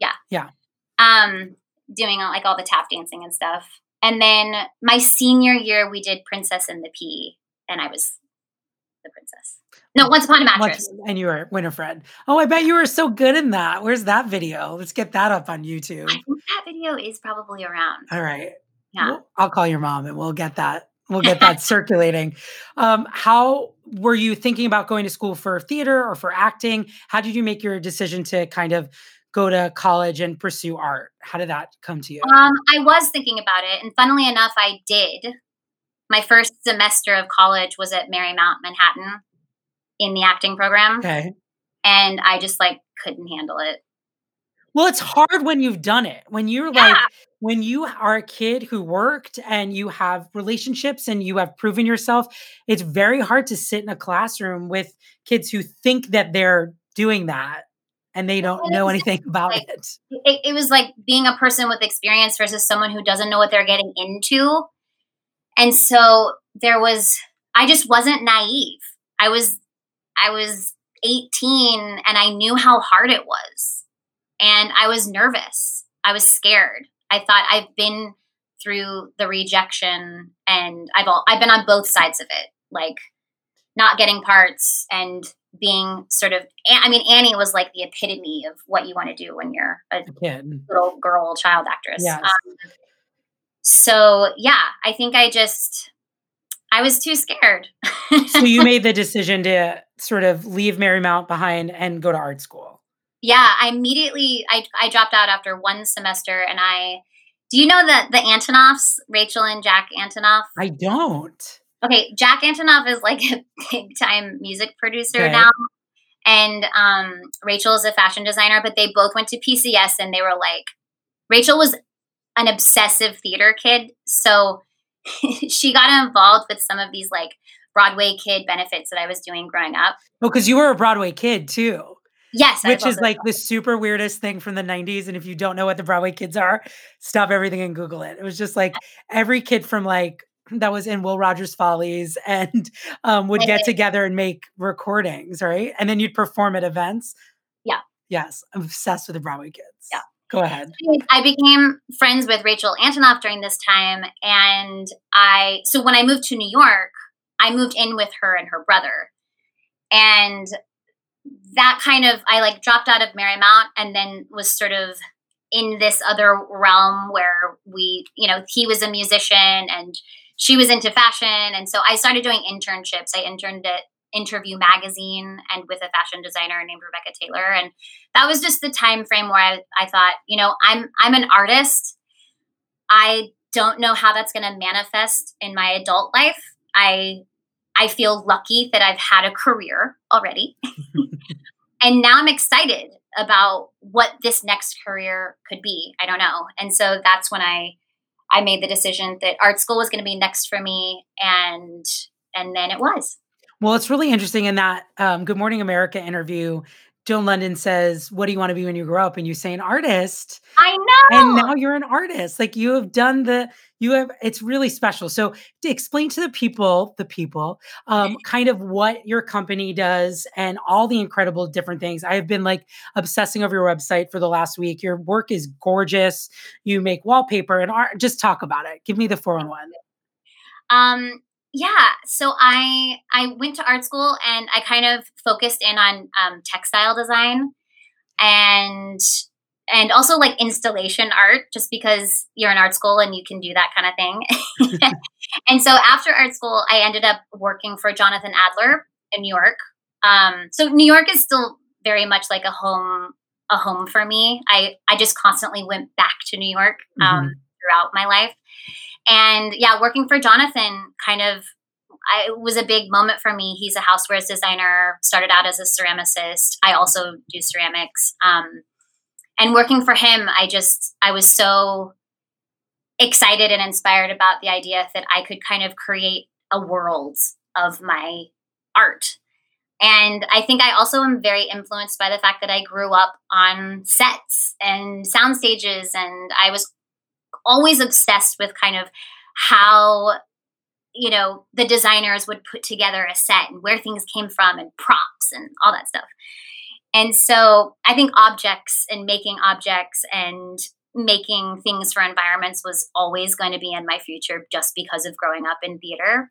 um doing like all the tap dancing and stuff. And then my senior year, we did Princess and the Pea, and I was the princess. No, Once Upon a Mattress. Once- and you were Winifred. Oh, I bet you were so good in that. Where's that video? Let's get that up on YouTube. I think that video is probably around. All right. Yeah. Well, I'll call your mom and we'll get that. We'll get that circulating. Um, how were you thinking about going to school for theater or for acting? How did you make your decision to kind of go to college and pursue art? How did that come to you? Um, I was thinking about it, and funnily enough, I did. My first semester of college was at Marymount Manhattan in the acting program, Okay. and I just like couldn't handle it. Well, it's hard when you've done it. When you're Yeah. like, when you are a kid who worked and you have relationships and you have proven yourself, it's very hard to sit in a classroom with kids who think that they're doing that and they don't Well, know it's anything about like- it. it. It was like being a person with experience versus someone who doesn't know what they're getting into. And so there was, I just wasn't naive. I was, I was eighteen and I knew how hard it was. And I was nervous. I was scared. I thought I've been through the rejection and I've all, I've been on both sides of it, like not getting parts and being sort of, I mean, Annie was like the epitome of what you want to do when you're a A kid. little girl child actress. Yes. Um, so yeah, I think I just, I was too scared. So you made the decision to sort of leave Marymount behind and go to art school. Yeah, I immediately, I, I dropped out after one semester and I, do you know the, the Antonoffs, Rachel and Jack Antonoff? I don't. Okay, Jack Antonoff is like a big time music producer Okay. now. And um, Rachel is a fashion designer, but they both went to P C S and they were like, Rachel was an obsessive theater kid. So she got involved with some of these like Broadway kid benefits that I was doing growing up. Oh, because you were a Broadway kid too. Yes. I Which love is those like songs. the super weirdest thing from the nineties. And if you don't know what the Broadway kids are, stop everything and Google it. It was just like every kid from like that was in Will Rogers Follies and um, would get Okay. together and make recordings, right? And then you'd perform at events. Yeah. Yes. I'm obsessed with the Broadway kids. Yeah. Go ahead. I became friends with Rachel Antonoff during this time. And I, so when I moved to New York, I moved in with her and her brother. And that kind of, I like dropped out of Marymount and then was sort of in this other realm where we, you know, he was a musician and she was into fashion. And so I started doing internships. I interned at Interview Magazine and with a fashion designer named Rebecca Taylor. And that was just the time frame where I, I thought, you know, I'm, I'm an artist. I don't know how that's going to manifest in my adult life. I, I feel lucky that I've had a career already. And now I'm excited about what this next career could be. I don't know. And so that's when I, I made the decision that art school was going to be next for me. And, and then it was. Well, it's really interesting in that um, Good Morning America interview, Joan Lunden says, what do you want to be when you grow up? And you say an artist. I know. And now you're an artist. Like you have done the, you have, it's really special. So to explain to the people, the people, um, kind of what your company does and all the incredible different things. I have been like obsessing over your website for the last week. Your work is gorgeous. You make wallpaper and art. Just talk about it. Give me the four one one. Um, Yeah. So I, I went to art school and I kind of focused in on um, textile design and, and also like installation art, just because you're in art school and you can do that kind of thing. And so after art school, I ended up working for Jonathan Adler in New York. Um, so New York is still very much like a home, a home for me. I, I just constantly went back to New York um, mm-hmm. throughout my life. And yeah, working for Jonathan kind of, I, it was a big moment for me. He's a housewares designer, started out as a ceramicist. I also do ceramics. Um, and working for him, I just, I was so excited and inspired about the idea that I could kind of create a world of my art. And I think I also am very influenced by the fact that I grew up on sets and sound stages, and I was always obsessed with kind of how, you know, the designers would put together a set and where things came from and props and all that stuff. And so I think objects and making objects and making things for environments was always going to be in my future just because of growing up in theater.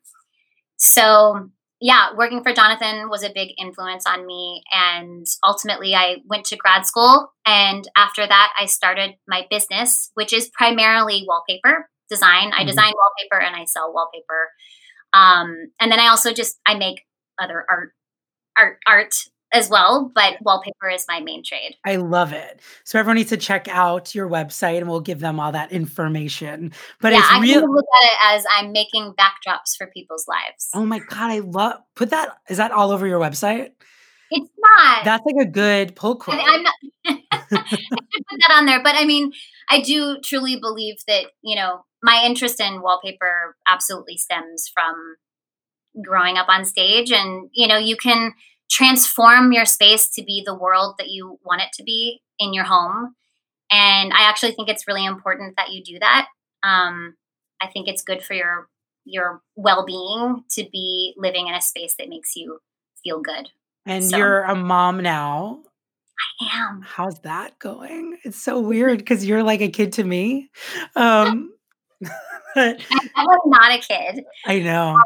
So yeah, working for Jonathan was a big influence on me. And ultimately I went to grad school. And after that, I started my business, which is primarily wallpaper design. I mm-hmm. design wallpaper and I sell wallpaper. Um, and then I also just, I make other art, art, art as well, but wallpaper is my main trade. I love it. So everyone needs to check out your website and we'll give them all that information. But yeah, it's I real. can look at it as I'm making backdrops for people's lives. Oh my God. I love, put that, is that all over your website? It's not. That's like a good pull quote. I mean, I'm not, I should put that on there, but I mean, I do truly believe that, you know, my interest in wallpaper absolutely stems from growing up on stage, and, you know, you can transform your space to be the world that you want it to be in your home. And I actually think it's really important that you do that. Um, I think it's good for your, your well-being to be living in a space that makes you feel good. And so, you're a mom now. I am. How's that going? It's so weird because you're like a kid to me. Um, but, I was not a kid. I know.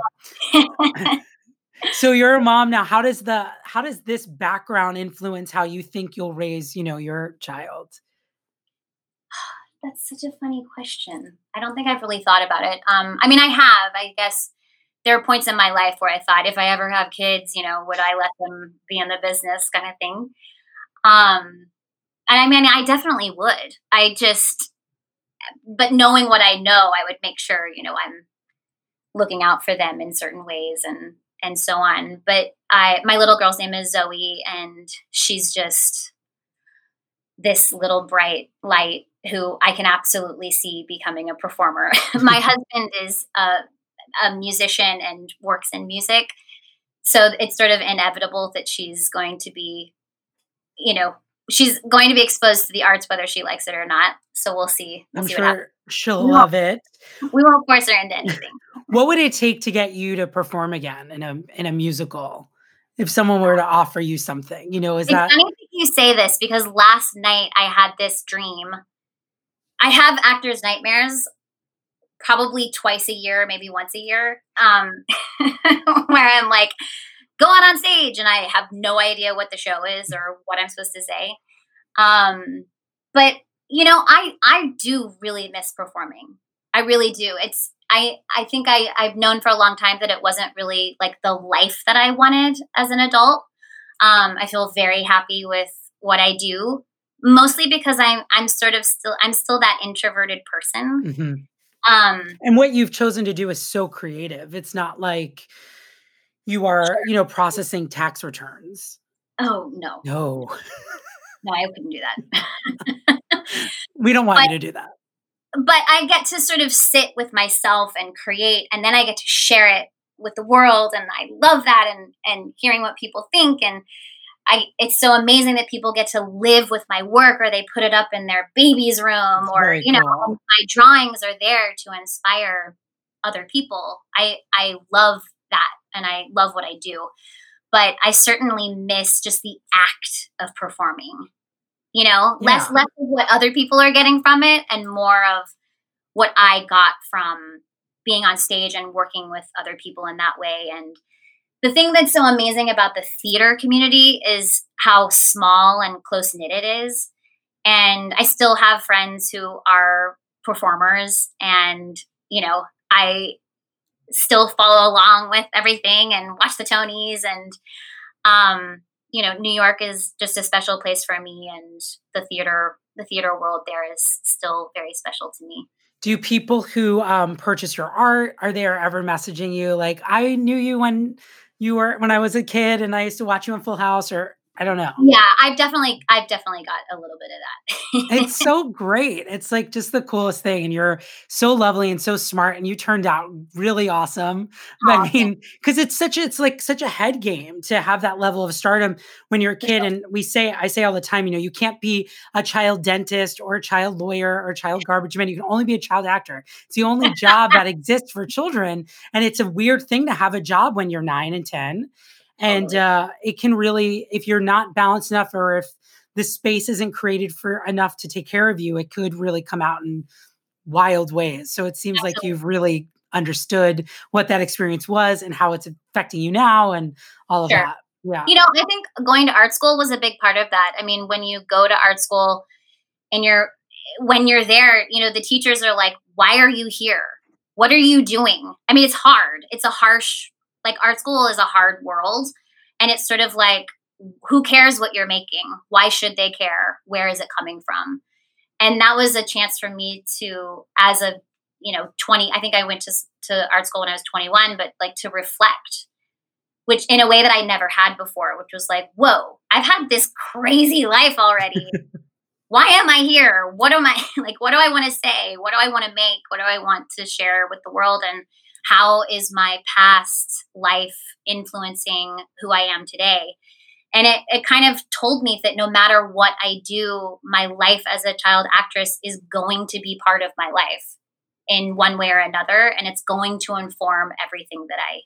So you're a mom now. How does the how does this background influence how you think you'll raise, you know, your child? That's such a funny question. I don't think I've really thought about it. Um, I mean, I have. I guess there are points in my life where I thought, if I ever have kids, you know, would I let them be in the business, kind of thing. Um, and I mean, I definitely would. I just, but knowing what I know, I would make sure, you know, I'm looking out for them in certain ways and. and so on. But I, my little girl's name is Zoe, and she's just this little bright light who I can absolutely see becoming a performer. My husband is a, a musician and works in music. So it's sort of inevitable that she's going to be, you know, she's going to be exposed to the arts, whether she likes it or not. So we'll see. We'll I'm see sure she'll love it. We won't force her into anything. What would it take to get you to perform again in a in a musical? If someone were to offer you something, you know, is it's that? It's funny that you say this because last night I had this dream. I have actors' nightmares probably twice a year, maybe once a year, um, where I'm like go out on stage, and I have no idea what the show is or what I'm supposed to say. Um, but you know, I, I do really miss performing. I really do. It's, I, I think I, I've known for a long time that it wasn't really like the life that I wanted as an adult. Um, I feel very happy with what I do, mostly because I'm, I'm sort of still, I'm still that introverted person. Mm-hmm. Um, and what you've chosen to do is so creative. It's not like you are, sure. you know, processing tax returns. Oh, no. No. No, I couldn't do that. We don't want but, you to do that. But I get to sort of sit with myself and create, and then I get to share it with the world. And I love that, and, and hearing what people think. And I, it's so amazing that people get to live with my work, or they put it up in their baby's room, That's or, you know, cool. my drawings are there to inspire other people. I, I love that, and I love what I do. But I certainly miss just the act of performing, you know, Yeah. less, less of what other people are getting from it, and more of what I got from being on stage and working with other people in that way. And the thing that's so amazing about the theater community is how small and close knit it is. And I still have friends who are performers, and, you know, I still follow along with everything and watch the Tonys. And, um, you know, New York is just a special place for me, and the theater, the theater world there is still very special to me. Do people who um, purchase your art, are they ever messaging you like, I knew you when you were, when I was a kid and I used to watch you on Full House, or I don't know. Yeah, I've definitely, I've definitely got a little bit of that. It's so great. It's like just the coolest thing. And you're so lovely and so smart, and you turned out really awesome. But I mean, because it's such, it's like such a head game to have that level of stardom when you're a kid. And we say, I say all the time, you know, you can't be a child dentist or a child lawyer or a child garbage man. You can only be a child actor. It's the only job that exists for children. And it's a weird thing to have a job when you're nine and ten. And uh, it can really, if you're not balanced enough, or if the space isn't created for enough to take care of you, it could really come out in wild ways. So it seems Absolutely. Like you've really understood what that experience was and how it's affecting you now and all of sure. that. Yeah. You know, I think going to art school was a big part of that. I mean, when you go to art school and you're, when you're there, you know, the teachers are like, why are you here? What are you doing? I mean, it's hard. It's a harsh, like art school is a hard world. And it's sort of like, who cares what you're making? Why should they care? Where is it coming from? And that was a chance for me to, as a, you know, twenty, I think I went to, to art school when I was twenty-one, but like to reflect, which in a way that I never had before, which was like, whoa, I've had this crazy life already. Why am I here? What am I like? What do I want to say? What do I want to make? What do I want to share with the world? And how is my past life influencing who I am today? And it, it kind of told me that no matter what I do, my life as a child actress is going to be part of my life in one way or another. And it's going to inform everything that I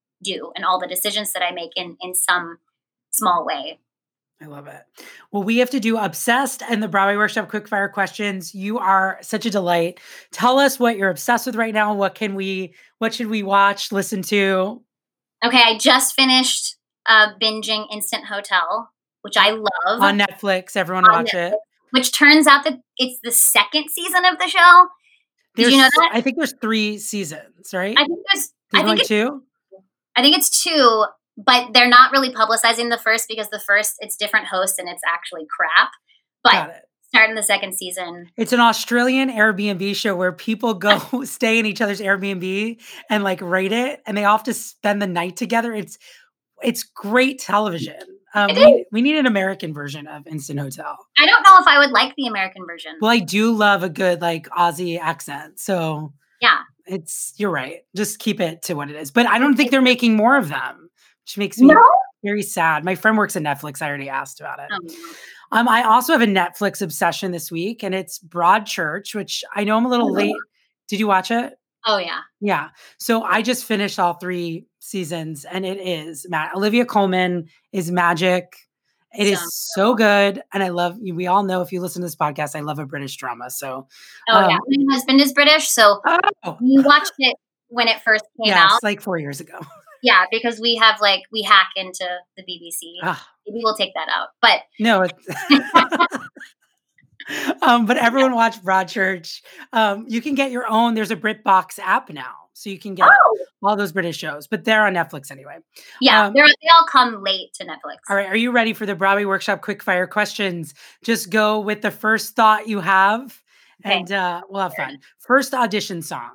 do and all the decisions that I make in, in some small way. I love it. Well, we have to do Obsessed and the Broadway Workshop Quickfire questions. You are such a delight. Tell us what you're obsessed with right now. What can we, what should we watch, listen to? Okay. I just finished uh, binging Instant Hotel, which I love. On Netflix. Everyone on watch Netflix, it. Which turns out that it's the second season of the show. Did there's, you know that? I think there's three seasons, right? I think there's, there's I think it's two. I think it's two. But they're not really publicizing the first because the first, it's different hosts and it's actually crap. But starting the second season. It's an Australian Airbnb show where people go stay in each other's Airbnb and like rate it. And they all have to spend the night together. It's it's great television. Um, we, we need an American version of Instant Hotel. I don't know if I would like the American version. Well, I do love a good like Aussie accent. So yeah, it's, you're right. Just keep it to what it is. But I don't think they're making more of them, which makes me no? very sad. My friend works at Netflix. I already asked about it. Oh, no. Um, I also have a Netflix obsession this week, and it's Broadchurch, which I know I'm a little oh, late. Did you watch it? Oh, yeah. Yeah. So I just finished all three seasons, and it is, Matt, Olivia Colman is magic. It so, is so good. And I love, we all know, if you listen to this podcast, I love a British drama. So, oh, um, yeah. My husband is British. So oh. we watched it when it first came yes, out. like four years ago. Yeah, because we have like we hack into the B B C. Ah. Maybe we'll take that out. But no, it's um, but everyone watch Broadchurch. Um, you can get your own. There's a BritBox app now, so you can get oh. all those British shows. But they're on Netflix anyway. Yeah, um, they're, they all come late to Netflix. All right, are you ready for the Broadway Workshop quickfire questions? Just go with the first thought you have, okay. and uh, we'll have fun. First audition song.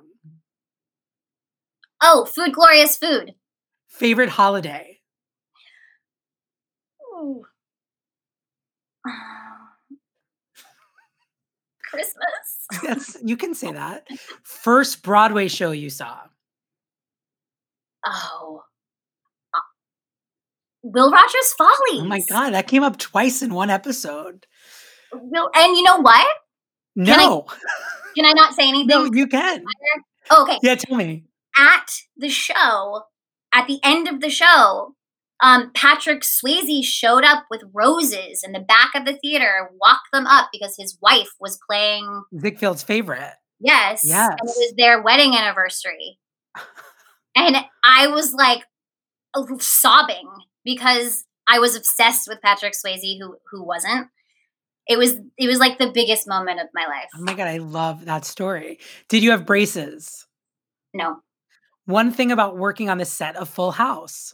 Oh, Food Glorious Food. Favorite holiday. Ooh. Christmas. Yes, you can say that. First Broadway show you saw. Oh. Uh, Will Rogers Follies. Oh my God, that came up twice in one episode. Will, and you know what? No. Can I, can I not say anything? No, you can. Oh, okay. Yeah, tell me. At the show, at the end of the show, um, Patrick Swayze showed up with roses in the back of the theater, walked them up because his wife was playing Ziegfeld's favorite. Yes. Yes. And it was their wedding anniversary. And I was like sobbing because I was obsessed with Patrick Swayze, who who wasn't. It was it was like the biggest moment of my life. Oh my God, I love that story. Did you have braces? No. One thing about working on the set of Full House.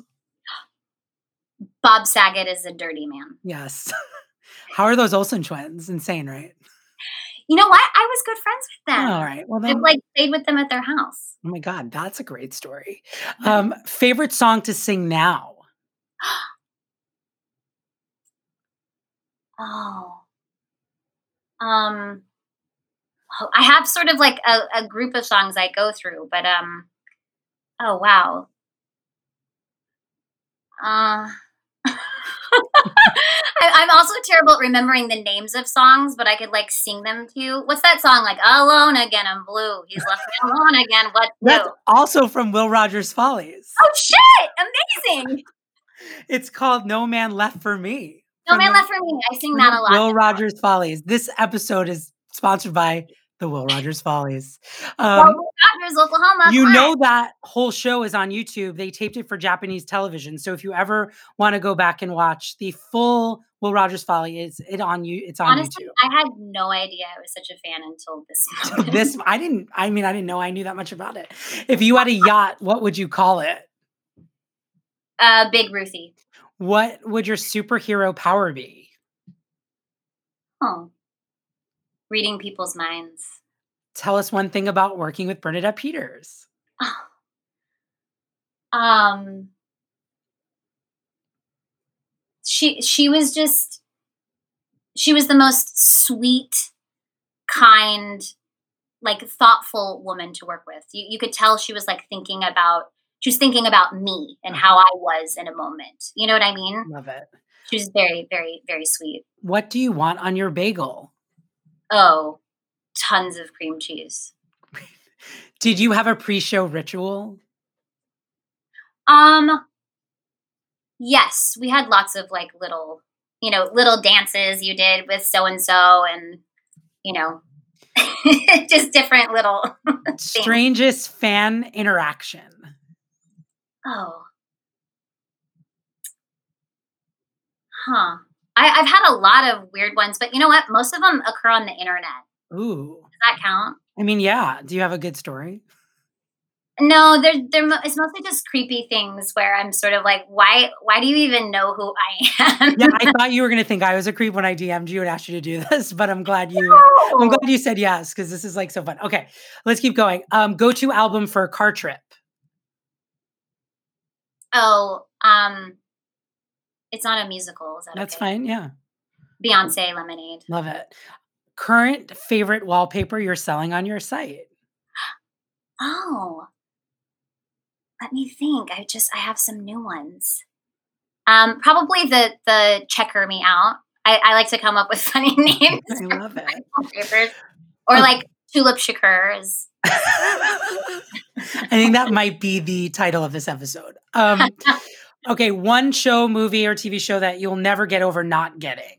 Bob Saget is a dirty man. Yes. How are those Olsen twins? Insane, right? You know what? I was good friends with them. All right. Well, then, I've like stayed with them at their house. Oh my God, that's a great story. Um, favorite song to sing now? Oh. Um, I have sort of like a, a group of songs I go through, but um, oh wow. Uh, I, I'm also terrible at remembering the names of songs, but I could like sing them to you. What's that song? Like Alone Again, I'm Blue. He's left me alone again. What's That's new? also from Will Rogers Follies. Oh shit! Amazing. It's called No Man Left for Me. No from Man the- Left for Me. I sing that a lot. Will Rogers Follies. This episode is sponsored by the Will Rogers Follies. Um, Well, Will Rogers, Oklahoma. you come know on. that whole show is on YouTube. They taped it for Japanese television. So if you ever want to go back and watch the full Will Rogers Follies, it on you. It's on Honestly, YouTube. I had no idea I was such a fan until this moment. This I didn't. I mean, I didn't know I knew that much about it. If you had a yacht, what would you call it? uh, Big Ruthie. What would your superhero power be? Oh, reading people's minds. Tell us one thing about working with Bernadette Peters. Um, she she was just she was the most sweet, kind, like thoughtful woman to work with. You you could tell she was like thinking about she was thinking about me and how I was in a moment. You know what I mean? Love it. She was very, very, very sweet. What do you want on your bagel? Oh, tons of cream cheese. Did you have a pre-show ritual? Um, yes, we had lots of like little, you know, little dances you did with so-and-so and, you know, just different little things. Strangest fan interaction. Oh. Huh. I, I've had a lot of weird ones, but you know what? Most of them occur on the internet. Ooh. Does that count? I mean, yeah. Do you have a good story? No, they're, they're, mo- it's mostly just creepy things where I'm sort of like, why, why do you even know who I am? Yeah, I thought you were going to think I was a creep when I D M'd you and asked you to do this, but I'm glad you, No. I'm glad you said yes, because this is like so fun. Okay, let's keep going. Um, go-to album for a car trip. Oh, um, it's not a musical. Is that That's okay? fine. Yeah. Beyonce Lemonade. Love it. Current favorite wallpaper you're selling on your site. Oh, let me think. I just I have some new ones. Um, probably the the checker me out. I, I like to come up with funny names. I love it. Wallpapers. Or like Tulip Shakur is. I think that might be the title of this episode. Um, okay, one show, movie, or T V show that you'll never get over not getting.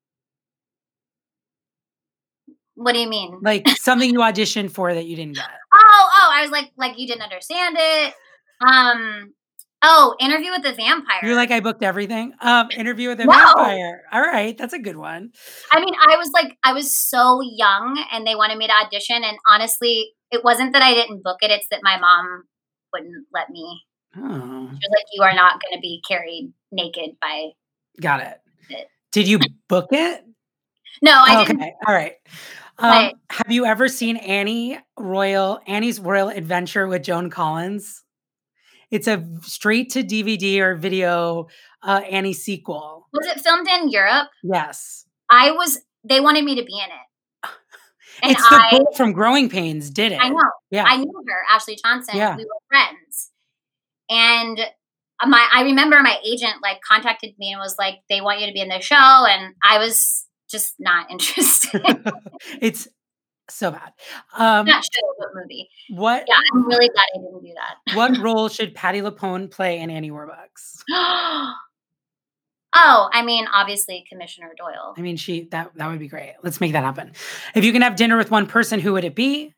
What do you mean? Like something you auditioned for that you didn't get. Oh, oh, I was like, like you didn't understand it. Um, Oh, Interview with the Vampire. You're like, I booked everything. Um, Interview with the No. Vampire. All right, that's a good one. I mean, I was like, I was so young and they wanted me to audition. And honestly, it wasn't that I didn't book it. It's that my mom wouldn't let me. Oh, She was like, you are not going to be carried naked by. got it. it. Did you book it? No, I okay. didn't. All right. Um, But- have you ever seen Annie Royal, Annie's Royal Adventure with Joan Collins? It's a straight to D V D or video uh, Annie sequel. Was it filmed in Europe? Yes. I was, they wanted me to be in it. And It's the I, girl from Growing Pains did it. I know. Yeah. I knew her, Ashley Johnson. Yeah. We were friends. And my, I remember my agent like contacted me and was like, they want you to be in the show. And I was just not interested. It's so bad. I'm Um, not sure what movie. what Yeah, I'm really glad I didn't do that. what role should Patti LuPone play in Annie Warbucks? Oh, I mean, obviously Commissioner Doyle. I mean, she that that would be great. Let's make that happen. If you can have dinner with one person, who would it be?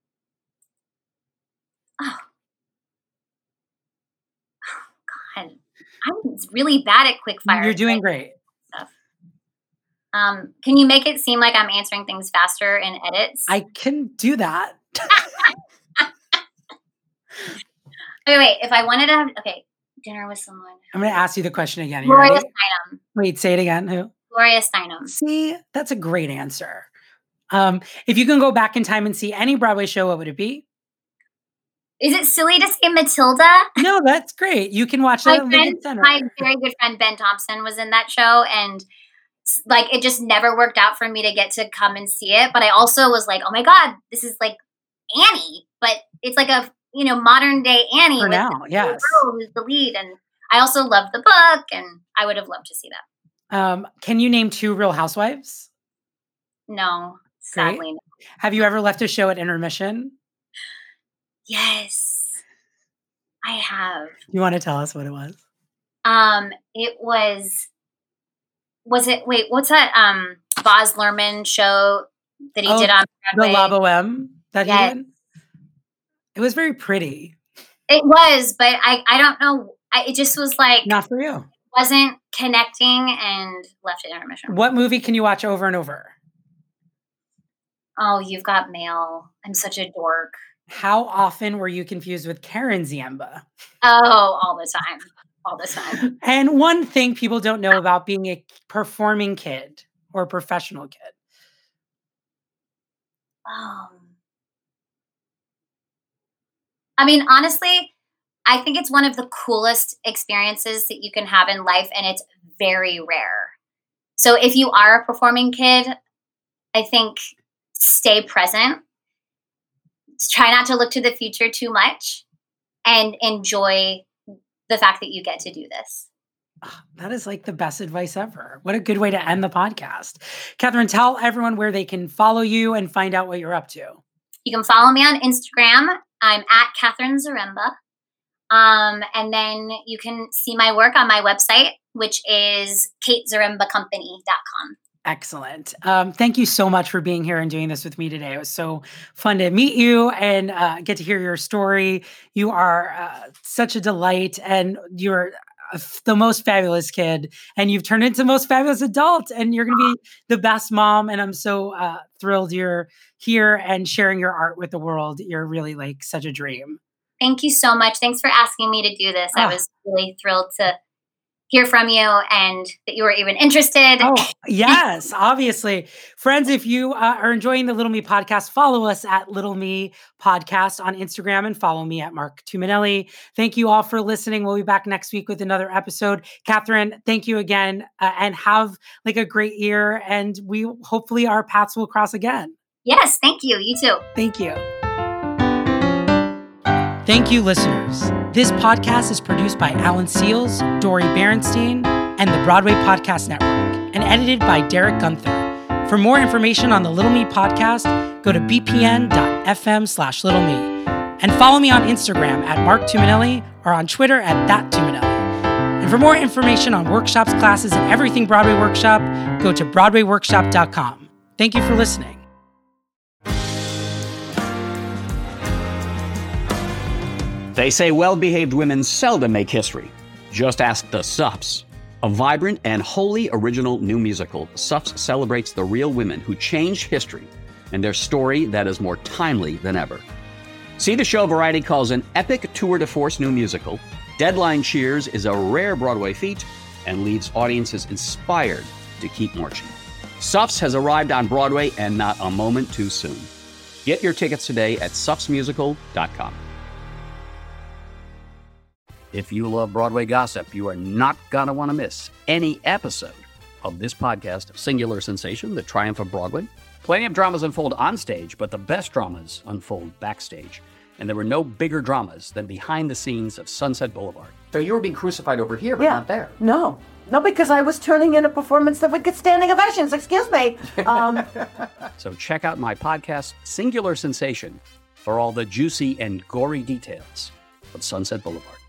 Oh, God. I'm really bad at quick fire. You're doing like, great. Stuff. Um, can you make it seem like I'm answering things faster in edits? I can do that. Okay, wait. If I wanted to have okay, dinner with someone. I'm going to ask you the question again. You Gloria ready? Steinem. Wait, say it again. Who? Gloria Steinem. See, that's a great answer. Um, if you can go back in time and see any Broadway show, what would it be? Is it silly to say Matilda? No, that's great. You can watch My that at friend, Lincoln Center. my very good friend Ben Thompson was in that show, and s- like it just never worked out for me to get to come and see it. But I also was like, oh my God, this is like Annie, but it's like a you know modern day Annie For with now, the yes. girl who's the lead, and I also love the book, and I would have loved to see that. Um, can you name two Real Housewives? No, sadly, no. Have you ever left a show at intermission? Yes, I have. You want to tell us what it was? Um, it was. Was it? Wait, what's that? Um, Baz Luhrmann show that he Oh, did on The Broadway. La Boheme that Yes. he did? It was very pretty. It was, but I, I don't know. I, it just was like Not for you. wasn't connecting and left at intermission. What movie can you watch over and over? Oh, You've Got Mail. I'm such a dork. How often were you confused with Karen Ziemba? Oh, all the time, all the time. And one thing people don't know about being a performing kid or a professional kid. Um, I mean, honestly, I think it's one of the coolest experiences that you can have in life, and it's very rare. So if you are a performing kid, I think stay present. Try not to look to the future too much and enjoy the fact that you get to do this. Oh, that is like the best advice ever. What a good way to end the podcast. Catherine, tell everyone where they can follow you and find out what you're up to. You can follow me on Instagram. I'm at Catherine Zaremba. Um, and then you can see my work on my website, which is kate zaremba company dot com. Excellent. Um, thank you so much for being here and doing this with me today. It was so fun to meet you and uh, get to hear your story. You are uh, such a delight, and you're uh, the most fabulous kid, and you've turned into the most fabulous adult, and you're going to be the best mom. And I'm so uh, thrilled you're here and sharing your art with the world. You're really like such a dream. Thank you so much. Thanks for asking me to do this. Ah. I was really thrilled to hear from you and that you were even interested. Oh, yes, obviously. Friends, if you uh, are enjoying the Little Me podcast, follow us at Little Me Podcast on Instagram and follow me at Mark Tuminelli. Thank you all for listening. We'll be back next week with another episode. Catherine, thank you again uh, and have like a great year. And we hopefully our paths will cross again. Yes, thank you. You too. Thank you. Thank you, listeners. This podcast is produced by Alan Seals, Dory Berenstein, and the Broadway Podcast Network, and edited by Derek Gunther. For more information on the Little Me podcast, go to bpn.fm slash little me. And follow me on Instagram at Mark Tuminelli or on Twitter at That Tuminelli. And for more information on workshops, classes, and everything Broadway Workshop, go to broadway workshop dot com. Thank you for listening. They say well-behaved women seldom make history. Just ask the Sups. A vibrant and wholly original new musical, Sups celebrates the real women who changed history and their story that is more timely than ever. See the show Variety calls an epic tour de force new musical. Deadline cheers is a rare Broadway feat and leaves audiences inspired to keep marching. Sups has arrived on Broadway and not a moment too soon. Get your tickets today at sups musical dot com. If you love Broadway gossip, you are not going to want to miss any episode of this podcast, Singular Sensation, The Triumph of Broadway. Plenty of dramas unfold on stage, but the best dramas unfold backstage. And there were no bigger dramas than behind the scenes of Sunset Boulevard. So you were being crucified over here, but yeah. not there. No. No, because I was turning in a performance that would get standing ovations. Excuse me. Um, so check out my podcast, Singular Sensation, for all the juicy and gory details of Sunset Boulevard.